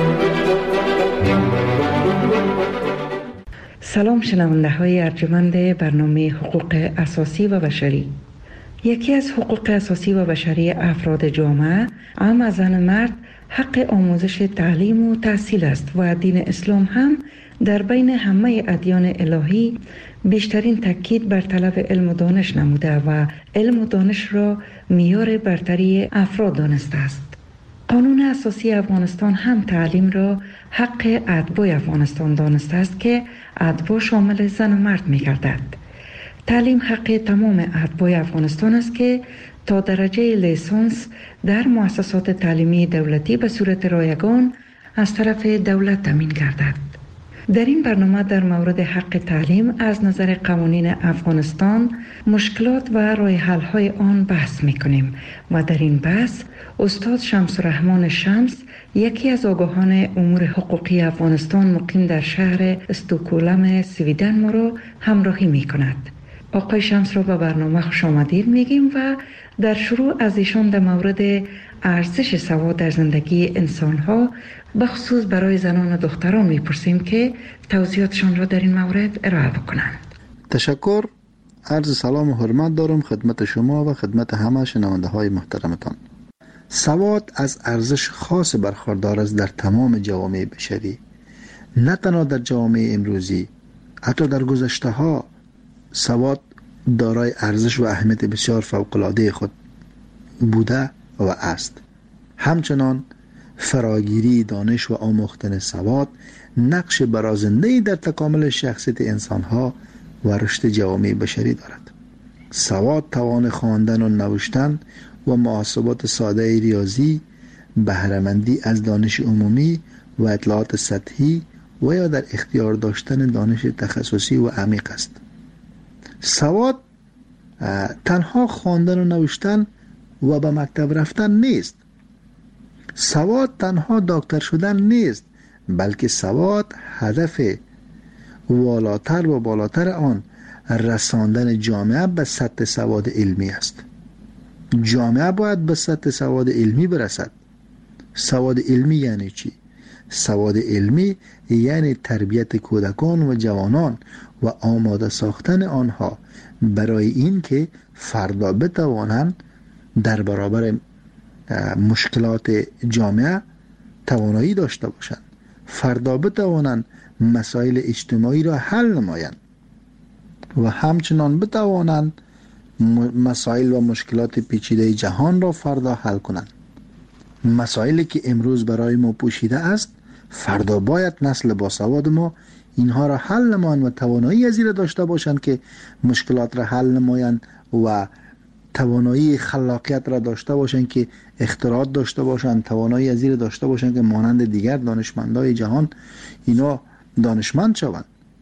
سلام شنونده های ارجمند برنامه حقوق اساسی و بشری. یکی از حقوق اساسی و بشری افراد جامعه، هم از زن مرد، حق آموزش تعلیم و تحصیل است و دین اسلام هم در بین همه ادیان الهی بیشترین تاکید بر طلب علم و دانش نموده و علم و دانش را معیار برتری افراد دانسته است. قانون اساسی افغانستان هم تعلیم را حق اتباع افغانستان دانسته است که اتباع شامل زن و مرد می گردد. تعلیم حق تمام اتباع افغانستان است که تا درجه لیسانس در مؤسسات تعلیمی دولتی به صورت رایگان از طرف دولت تامین گردد. در این برنامه در مورد حق تعلیم از نظر قوانین افغانستان، مشکلات و راه حل های آن بحث می‌کنیم و در این بحث استاد شمس الرحمن شمس، یکی از آگاهان امور حقوقی افغانستان مقیم در شهر استکهلم سویدن، ما را همراهی می‌کند. آقای شمس را به برنامه خوش آمدید میگیم و در شروع از ایشان در مورد ارزش سواد در زندگی انسان‌ها به خصوص برای زنان و دختران میپرسیم که توضیحاتشان را در این مورد ارائه بکنند. تشکر. عرض سلام و حرمت دارم خدمت شما و خدمت همه شنونده های محترمتان. سواد از ارزش خاص برخوردار است در تمام جوامع بشری، نه تنها در جوامع امروزی، حتی در گذشته ها سواد دارای ارزش و اهمیت بسیار فوق‌العاده خود بوده و است. همچنان فراگیری دانش و آموختن سواد نقش برازنده‌ای در تکامل شخصیت انسان‌ها و رشد جوامع بشری دارد. سواد توان خواندن و نوشتن و محاسبات ساده ریاضی، بهره‌مندی از دانش عمومی و اطلاعات سطحی و یا در اختیار داشتن دانش تخصصی و عمیق است. سواد تنها خواندن و نوشتن و به مکتب رفتن نیست. سواد تنها دکتر شدن نیست، بلکه سواد هدف والاتر و بالاتر آن رساندن جامعه به سطح سواد علمی است. جامعه باید به سطح سواد علمی برسد. سواد علمی یعنی چی؟ سواد علمی یعنی تربیت کودکان و جوانان و آماده ساختن آنها برای این که فردا بتوانند در برابر مشکلات جامعه توانایی داشته باشند، فردا بتوانند مسائل اجتماعی را حل نمایند و همچنان بتوانند مسائل و مشکلات پیچیده جهان را فردا حل کنند. مسائلی که امروز برای ما پوشیده است، فردا باید نسل باسواد ما اینها را حل نمایند و توانایی از این را داشته باشند که مشکلات را حل نمایند و توانایی خلاقیت را داشته باشند که اختراعات داشته باشند، توانایی از این را داشته باشند که مانند دیگر دانشمندای جهان اینا دانشمند شوند.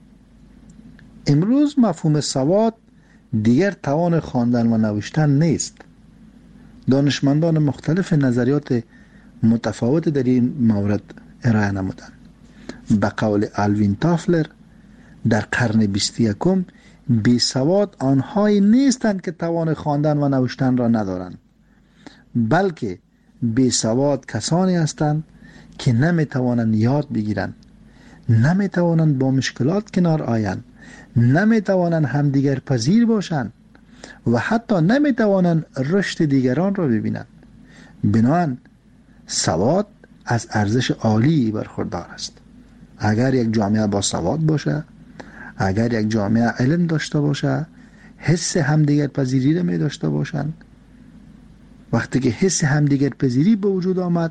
امروز مفهوم سواد دیگر توان خواندن و نوشتن نیست. دانشمندان مختلف نظریات متفاوت در این مورد ارائه نمودند. به قول آلوین تافلر در قرن 21 بی سواد آنهایی نیستند که توان خواندن و نوشتن را ندارند، بلکه بی سواد کسانی هستند که نمیتوانند یاد بگیرند، نمیتوانند با مشکلات کنار آیند، نمیتوانند همدیگر پذیر باشند و حتی نمیتوانند رشد دیگران را ببینند. بنابراین سواد از ارزش عالی برخوردار است. اگر یک جامعه با سواد باشه، اگر یک جامعه علم داشته باشه، حس همدیگر پذیری را می داشته باشند، وقتی که حس همدیگر پذیری به وجود آمد،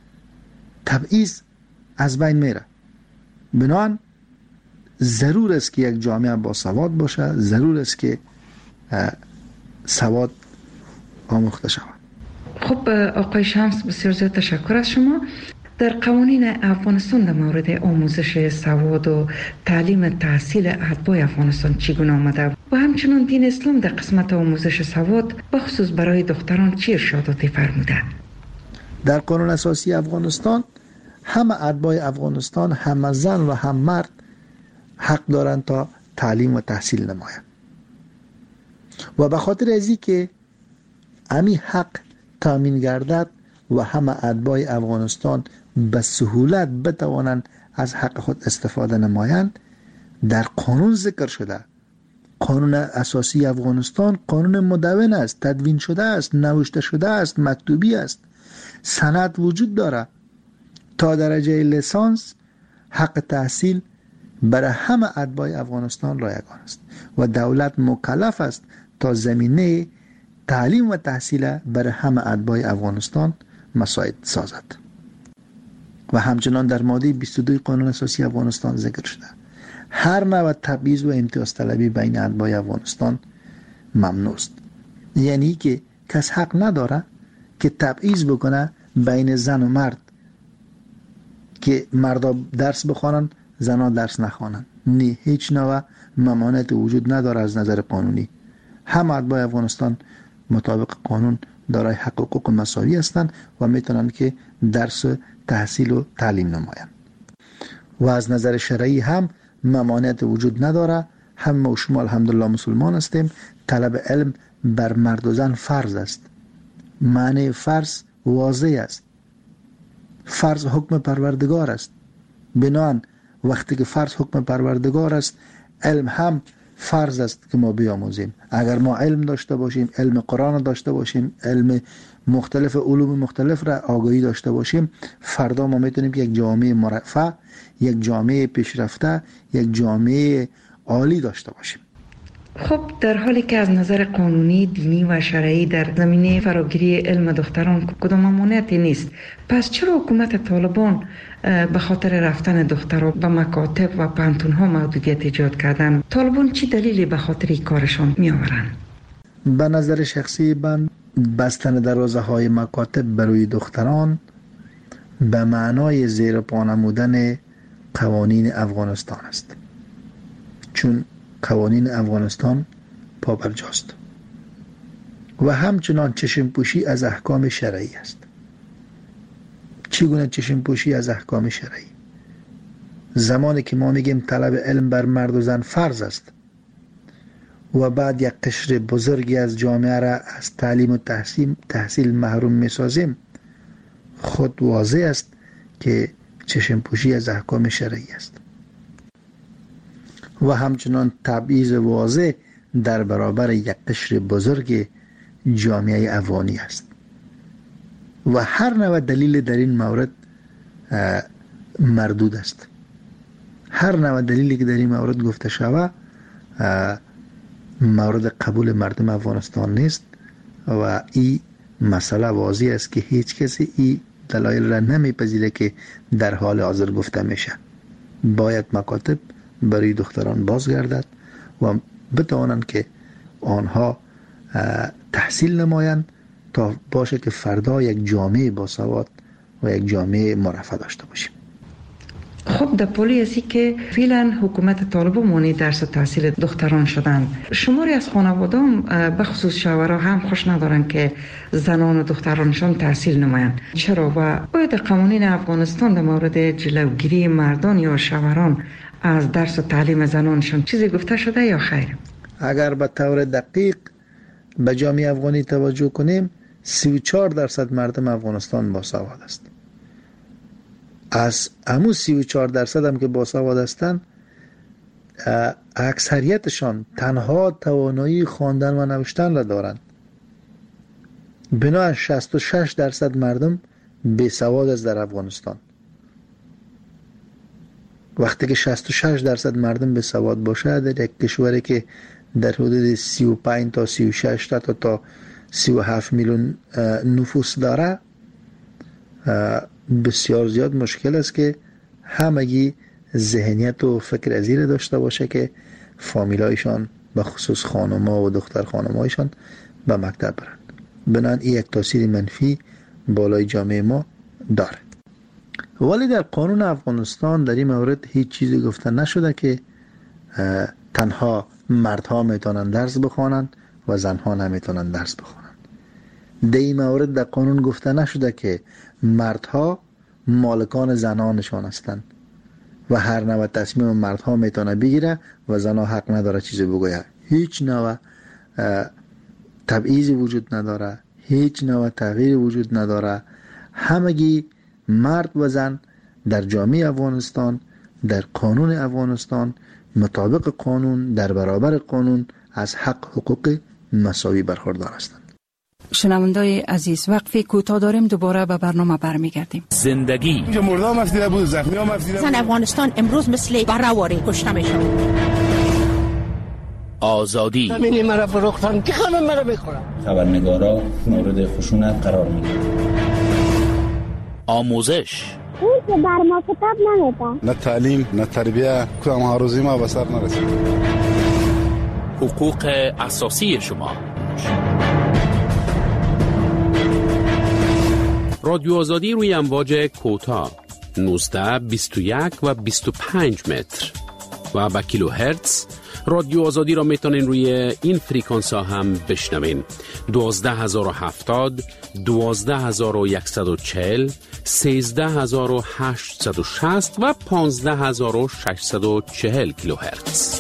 تبعیض از بین میره. بنابراین ضرور است که یک جامعه با سواد باشه، ضرور است که سواد آموخته شود. خب آقای شمس، بسیار زیاد تشکر از شما. در قوانین افغانستان در مورد آموزش سواد و تعلیم تحصیل اتباع افغانستان چگونه آمده و همچنین دین اسلام در قسمت آموزش سواد بخصوص برای دختران چه ارشاداتی فرموده؟ در قانون اساسی افغانستان همه اتباع افغانستان، هم زن و هم مرد حق دارند تا تعلیم و تحصیل نمایند و به خاطر ازی که امی حق تامین گردد و همه اتباع افغانستان به سهولت بتوانند از حق خود استفاده نمایند، در قانون ذکر شده. قانون اساسی افغانستان قانون مدون است، تدوین شده است، نوشته شده است، مکتوبی است، سند وجود داره. تا درجه لیسانس حق تحصیل برای همه اتباع افغانستان رایگان است و دولت مکلف است تا زمینه تعلیم و تحصیل برای همه اتباع افغانستان مساعد سازد. و همچنان در ماده 22 قانون اساسی افغانستان ذکر شده هر نوع تبعیض و امتیاز طلبی بین اتباع افغانستان ممنوع است. یعنی که کس حق نداره که تبعیض بکنه بین زن و مرد، که مردا درس بخوانن زنها درس نخوانن. نه، هیچ نوع ممانعت وجود نداره از نظر قانونی. همه اتباع افغانستان مطابق قانون دارای حق و حقوق مساوی هستند و میتونن که درس تحصیل و تعلیم نمایند. و از نظر شرعی هم ممانعت وجود نداره. همه و شما الحمدلله مسلمان هستیم. طلب علم بر مرد و زن فرض است. معنی فرض واضح است. فرض حکم پروردگار است. بنان وقتی که فرض حکم پروردگار است، علم هم فرض است که ما بیاموزیم. اگر ما علم داشته باشیم، علم قرآن داشته باشیم، علم مختلف علوم مختلف را آگاهی داشته باشیم، فردا ما میتونیم یک جامعه مرفه، یک جامعه پیشرفته، یک جامعه عالی داشته باشیم. خب در حالی که از نظر قانونی، دینی و شرعی در زمینه فراگیری علم دختران کدام ممانعتی نیست، پس چرا حکومت طالبان به خاطر رفتن دخترها به مکاتب و پانتون‌ها محدودیت ایجاد کردن؟ طالبان چی دلیلی به خاطر این کارشان می آورن؟ به نظر شخصی من بستن دروازه های مکاتب برای دختران به معنای زیر پا نمودن قوانین افغانستان است، چون قوانین افغانستان پابرجاست و همچنان چشم پوشی از احکام شرعی است. چگونه چشم پوشی از احکام شرعی؟ زمانی که ما میگیم طلب علم بر مرد و زن فرض است و بعد یک قشر بزرگی از جامعه را از تعلیم و تحصیل محروم میسازیم، خود واضح است که چشم پوشی از احکام شرعی است. و همچنان تبعیض واضح در برابر یک قشر بزرگ جامعه افغانی است. و هر نوع دلیل در این مورد مردود است. هر نوع دلیلی که در این مورد گفته شود مورد قبول مردم افغانستان نیست و این مسئله واضح است که هیچ کسی این دلایل را نمیپذیره که در حال حاضر گفته میشه. باید مکاتب برای دختران بازگردد و بتوانند که آنها تحصیل نمایند تا باشه که فردا یک جامعه باسواد و یک جامعه مرفه داشته باشیم. خب در پولی ازی که فعلا حکومت طالبان مانع درس و تحصیل دختران شدند، شماری از خانوادان به خصوص شوهرها هم خوش ندارن که زنان و دخترانشان تحصیل نمایند. چرا؟ و باید قوانین افغانستان در مورد جلوگیری مردان یا شوهران از درس و تعلیم زنانشان چیزی گفته شده یا خیر؟ اگر به طور دقیق به جامعه افغانی توجه کنیم، 34% مردم افغانستان باسواد است. از همون 34% هم که باسواد هستند، اکثریتشان تنها توانایی خواندن و نوشتن را دارند. بنابراین 66% مردم بیسواد است در افغانستان. وقتی که 66% مردم بیسواد باشه در یک کشوری که در حدود 35 تا 36 تا 37 میلیون نفوس داره، بسیار زیاد مشکل است که همگی ذهنیت و فکر ازیر داشته باشه که فامیلایشان به خصوص خانم‌ها و دختر خانم‌هایشان به مکتب برند. بنابراین این یک تاثیر منفی بالای جامعه ما داره. ولی در قانون افغانستان در این مورد هیچ چیزی گفته نشده که تنها مردها میتونن درس بخوانند و زنها نمیتونن درس بخوانند. در این مورد در قانون گفته نشده که مردها مالکان زنانشان هستند و هر نوع تصمیم مردها میتونه بگیره و زنها حق نداره چیزی بگوید. هیچ نوع تبعیضی وجود نداره، هیچ نوع تغییری وجود نداره. همگی مرد و زن در جامعه افغانستان، در قانون افغانستان، مطابق قانون، در برابر قانون از حق حقوق مساوی برخوردار هستند. شنوندای عزیز، وقفی کوتاه داریم، دوباره به برنامه برمیگردیم. زندگی مردم افسیده بود، زخمی هم افسیده بود. زن افغانستان امروز مثل برهواری کشته میشه. آزادی همینی مرا فروختن که همه مرا میخورن. خبرنگارا مورد خشونت قرار میگیرن. آموزش اون که بر ما کتاب نمیده. نه تعلیم نه تربیه، کدام ها روزی ما به سر نرسید. حقوق اساسی شما. رادیو آزادی روی امواج کوتاه 19 21 و 25 متر و با کیلو هرتز. رادیو آزادی را میتونین روی این فریکانس ها هم بشنوین. 12070 12140 13860 و 15640 کیلوهرتز.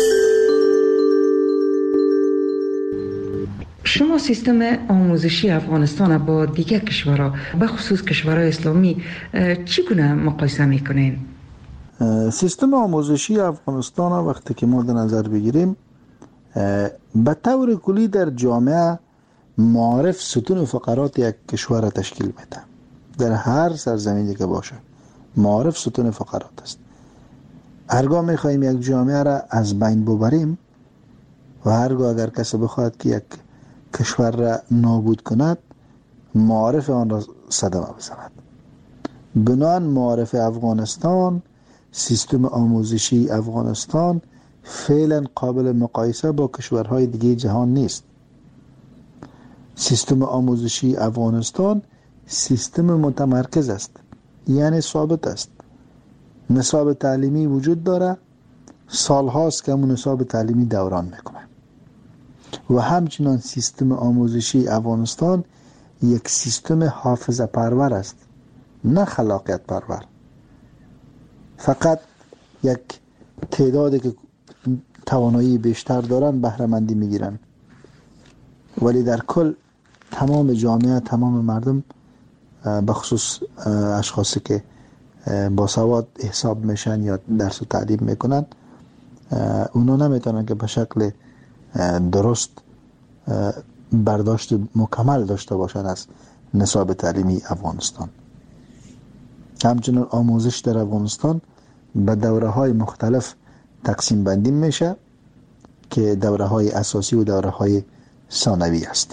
شما سیستم آموزشی افغانستان با دیگر کشورها به خصوص کشورهای اسلامی چگونه مقایسه میکنین؟ سیستم آموزشی افغانستان وقتی که ما در نظر بگیریم به طور کلی در جامعه معارف ستون فقرات یک کشور را تشکیل میده. در هر سرزمینی که باشه معارف ستون فقرات است. هرگاه میخواهیم یک جامعه را از بین ببریم و هرگاه اگر کسی بخواهد که یک کشور را نابود کند معارف آن را صدمه بزند. بنابراین معارف افغانستان، سیستم آموزشی افغانستان فعلا قابل مقایسه با کشورهای دیگه جهان نیست. سیستم آموزشی افغانستان سیستم متمرکز است، یعنی ثابت است. نصاب تعلیمی وجود داره، سالهاست که همون نصاب تعلیمی دوران میکنه و همچنان سیستم آموزشی افغانستان یک سیستم حافظه پرور است، نه خلاقیت پرور. فقط یک تعدادی که توانایی بیشتر دارن بهره مندی میگیرن، ولی در کل تمام جامعه، تمام مردم به خصوص اشخاصی که با سواد حساب میشن یا درس و تعلیم میکنن اونا نمیتونن که به شکل درست برداشت مکمل داشته باشن از نصاب تعلیمی افغانستان. همچنین آموزش در افغانستان به دوره های مختلف تقسیم بندی میشه که دوره های اساسی و دوره های ثانوی است.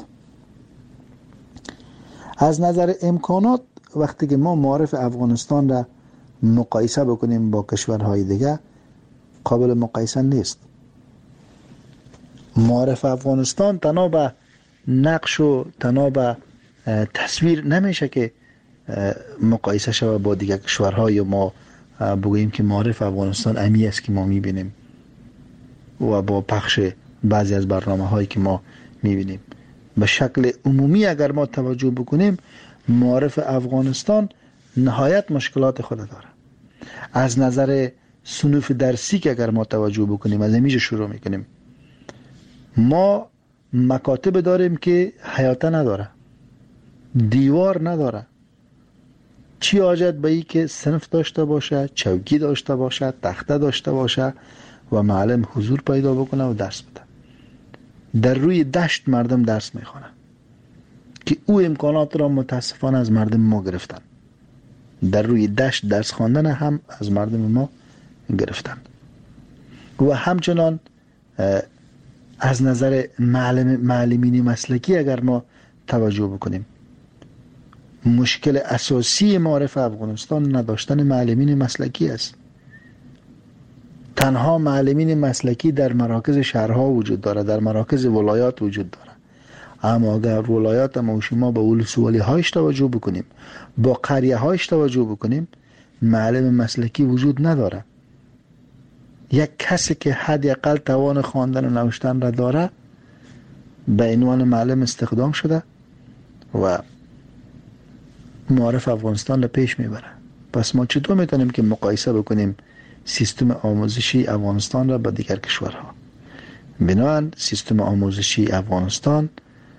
از نظر امکانات وقتی که ما معارف افغانستان را مقایسه بکنیم با کشورهای دیگه قابل مقایسه نیست. معارف افغانستان تنها به نقش و تنها به تصویر نمیشه که مقایسه شود با دیگر کشورها یا ما بگوییم که معارف افغانستان امی است که ما میبینیم و با پخش بعضی از برنامه هایی که ما میبینیم. به شکل عمومی اگر ما توجه بکنیم معارف افغانستان نهایت مشکلات خود داره. از نظر صنوف درسی که اگر ما توجه بکنیم از اینجا شروع میکنیم، ما مکاتب داریم که حیاته نداره، دیوار نداره. چی حاجت به ای که صنف داشته باشه، چوکی داشته باشه، تخته داشته باشه و معلم حضور پیدا بکنه و درس بده. در روی دشت مردم درس میخوانن که او امکانات را متاسفانه از مردم ما گرفتن. در روی دشت درس خواندن هم از مردم ما گرفتن. و همچنان از نظر معلمین مسلکی اگر ما توجه بکنیم، مشکل اساسی معارف افغانستان نداشتن معلمین مسلکی است. تنها معلمین مسلکی در مراکز شهرها وجود داره، در مراکز ولایات وجود داره. اما اگر ولایات ما و شما به ولسوالی هایش توجه بکنیم، با قریه هایش توجه بکنیم، معلم مسلکی وجود نداره. یک کسی که حداقل توان خواندن و نوشتن را داره به عنوان معلم استخدام شده و معارف افغانستان را پیش میبره. پس ما چطور میتونیم که مقایسه بکنیم سیستم آموزشی افغانستان را با دیگر کشورها؟ بنابراین سیستم آموزشی افغانستان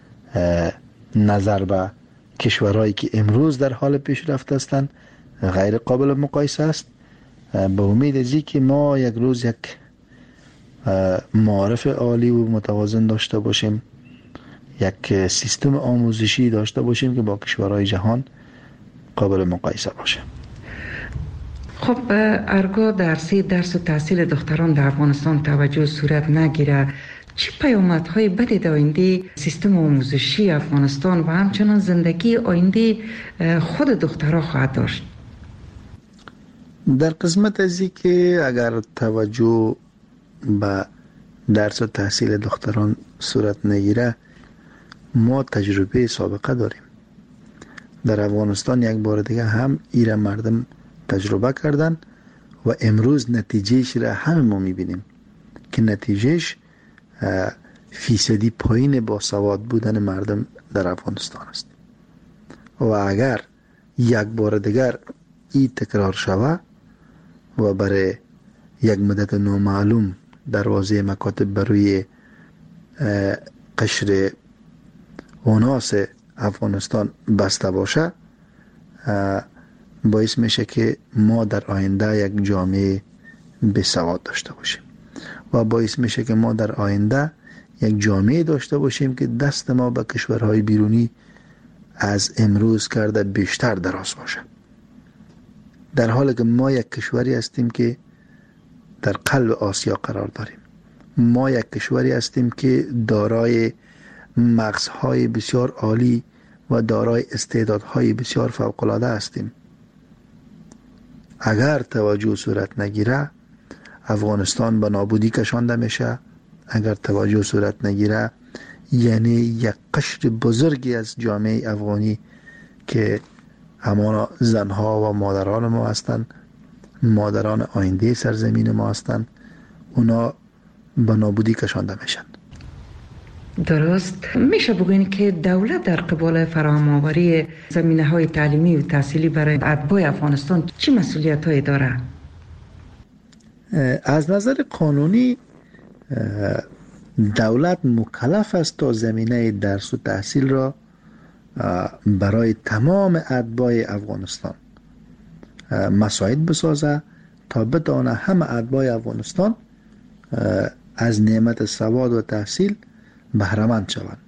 نظر به کشورهایی که امروز در حال پیشرفت هستند غیر قابل مقایسه است. به امید ازی که ما یک روز یک معارف عالی و متوازن داشته باشیم، یک سیستم آموزشی داشته باشیم که با کشورهای جهان قابل مقایسه باشه. خب ارگاه درس و تحصیل دختران در افغانستان توجه صورت نگیره، چه پیامدهای بدی در آینده سیستم آموزشی افغانستان و همچنان زندگی آینده خود دخترها خواهد داشت؟ در قسمت ازی که اگر توجه به درس و تحصیل دختران صورت نگیره، ما تجربه سابقه داریم. در افغانستان یک بار دیگه هم ایره مردم تجربه کردن و امروز نتیجهش را همه ما میبینیم که نتیجهش فیصدی پایین با سواد بودن مردم در افغانستان است. و اگر یک بار دیگر این تکرار شود و برای یک مدت نامعلوم دروازه مکاتب بروی قشر اوناس افغانستان بسته باشه، باعث میشه که ما در آینده یک جامعه بسواد داشته باشیم و باعث میشه که ما در آینده یک جامعه داشته باشیم که دست ما به کشورهای بیرونی از امروز کرده بیشتر دراز باشه، در حالی که ما یک کشوری هستیم که در قلب آسیا قرار داریم. ما یک کشوری هستیم که دارای مغزهای بسیار عالی و دارای استعدادهای بسیار فوق‌العاده هستیم. اگر توجه صورت نگیره، افغانستان به نابودی کشانده میشه. اگر توجه صورت نگیره، یعنی یک قشر بزرگی از جامعه افغانی که همانا زنها و مادران ما هستند، مادران آینده سرزمین ما هستند، اونا به نابودی کشانده میشن. درست. میشه بگوین که دولت در قبال فراهم آوری زمینه‌های تعلیمی و تحصیلی برای اتباع افغانستان چه مسئولیت‌هایی داره؟ از نظر قانونی دولت مکلف است تا زمینه درس و تحصیل را برای تمام اتباع افغانستان مساعد بسازه تا بتوانه همه اتباع افغانستان از نعمت سواد و تحصیل بهره‌مند شوند.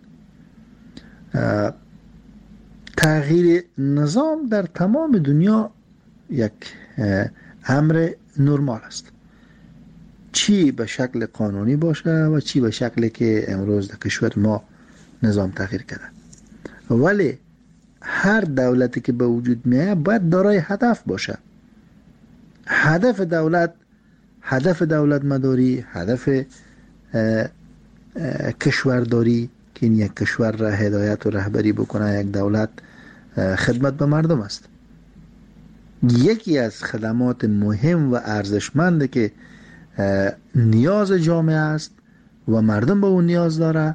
تغییر نظام در تمام دنیا یک امر نرمال است، چی به شکل قانونی باشه و چی به شکلی که امروز در کشور ما نظام تغییر کرده. ولی هر دولتی که به وجود میاد باید دارای هدف باشه. هدف دولت مداری، هدف کشورداری که این یک کشور را هدایت و رهبری بکنه، یک دولت خدمت به مردم است. یکی از خدمات مهم و ارزشمند که نیاز جامعه است و مردم به اون نیاز داره،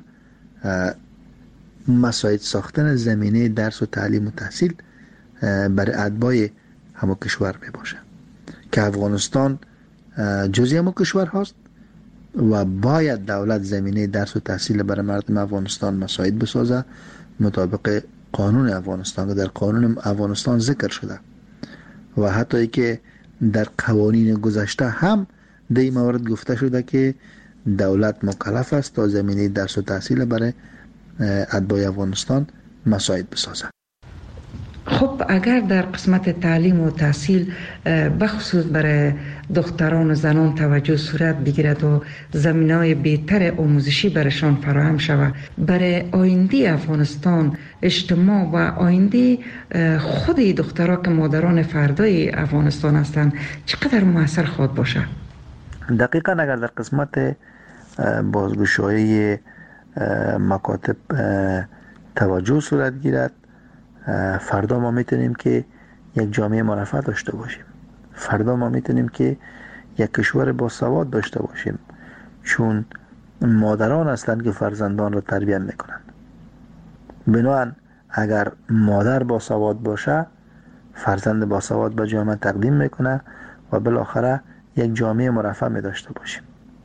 مساعد ساختن زمینه درس و تعلیم و تحصیل برای اتباع همه کشور می باشه که افغانستان جزئی همه کشور هست و باید دولت زمینه درس و تحصیل برای مردم افغانستان مساعد بسازه مطابق قانون افغانستان که در قانون افغانستان ذکر شده و حتی ای که در قوانین گذشته هم در این مورد گفته شده که دولت مکلف است تا زمینه درس و تحصیل برای اتباع افغانستان مساعد بسازه. خب اگر در قسمت تعلیم و تحصیل بخصوص برای دختران و زنان توجه صورت بگیرد و زمینه‌های بهتر آموزشی برشان فراهم شود، برای آینده افغانستان، اجتماع و آینده خود دخترها که مادران فردای افغانستان هستند چقدر مؤثر خواهد باشه؟ دقیقاً اگر در قسمت بازگشایی مکاتب توجه صورت گیرد، فردا ما میتونیم که یک جامعه مرفه داشته باشیم. فردا ما میتونیم که یک کشور با سواد داشته باشیم، چون مادران هستند که فرزندان را تربیت میکنند. بنابراین اگر مادر با سواد باشه، فرزند با سواد به جامعه تقدیم میکنه و بالاخره یک جامعه مرفه می داشته باشیم.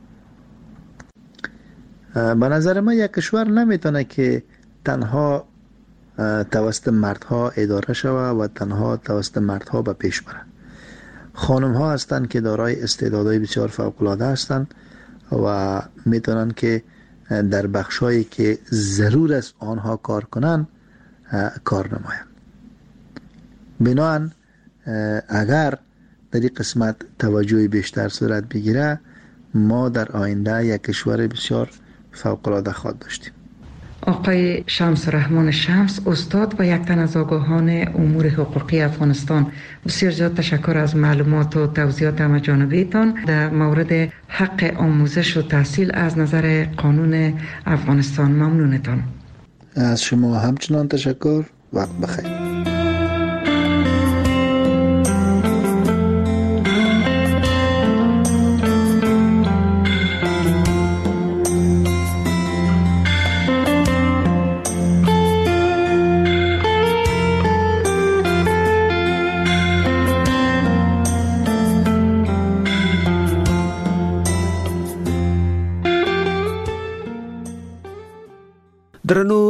به نظر من یک کشور نمیتونه که تنها توسط مردها اداره شود و تنها توسط مردها به پیش بره. خانم ها هستند که دارای استعدادهای بسیار فوق العاده هستند و میتونن که در بخشایی که ضرور است آنها کار کنند کار نمایند. بنابراین اگر در این قسمت توجه بیشتر صورت بگیره، ما در آینده یک کشور بسیار فوق العاده خواهد داشتیم. آقای شمس الرحمن شمس، استاد و یک تن از آگاهان امور حقوقی افغانستان، بسیار زیاد تشکر از معلومات و توضیحات همه‌جانبه‌تان در مورد حق آموزش و تحصیل از نظر قانون افغانستان. ممنونتان. از شما همچنان تشکر. وقت بخیر. درنو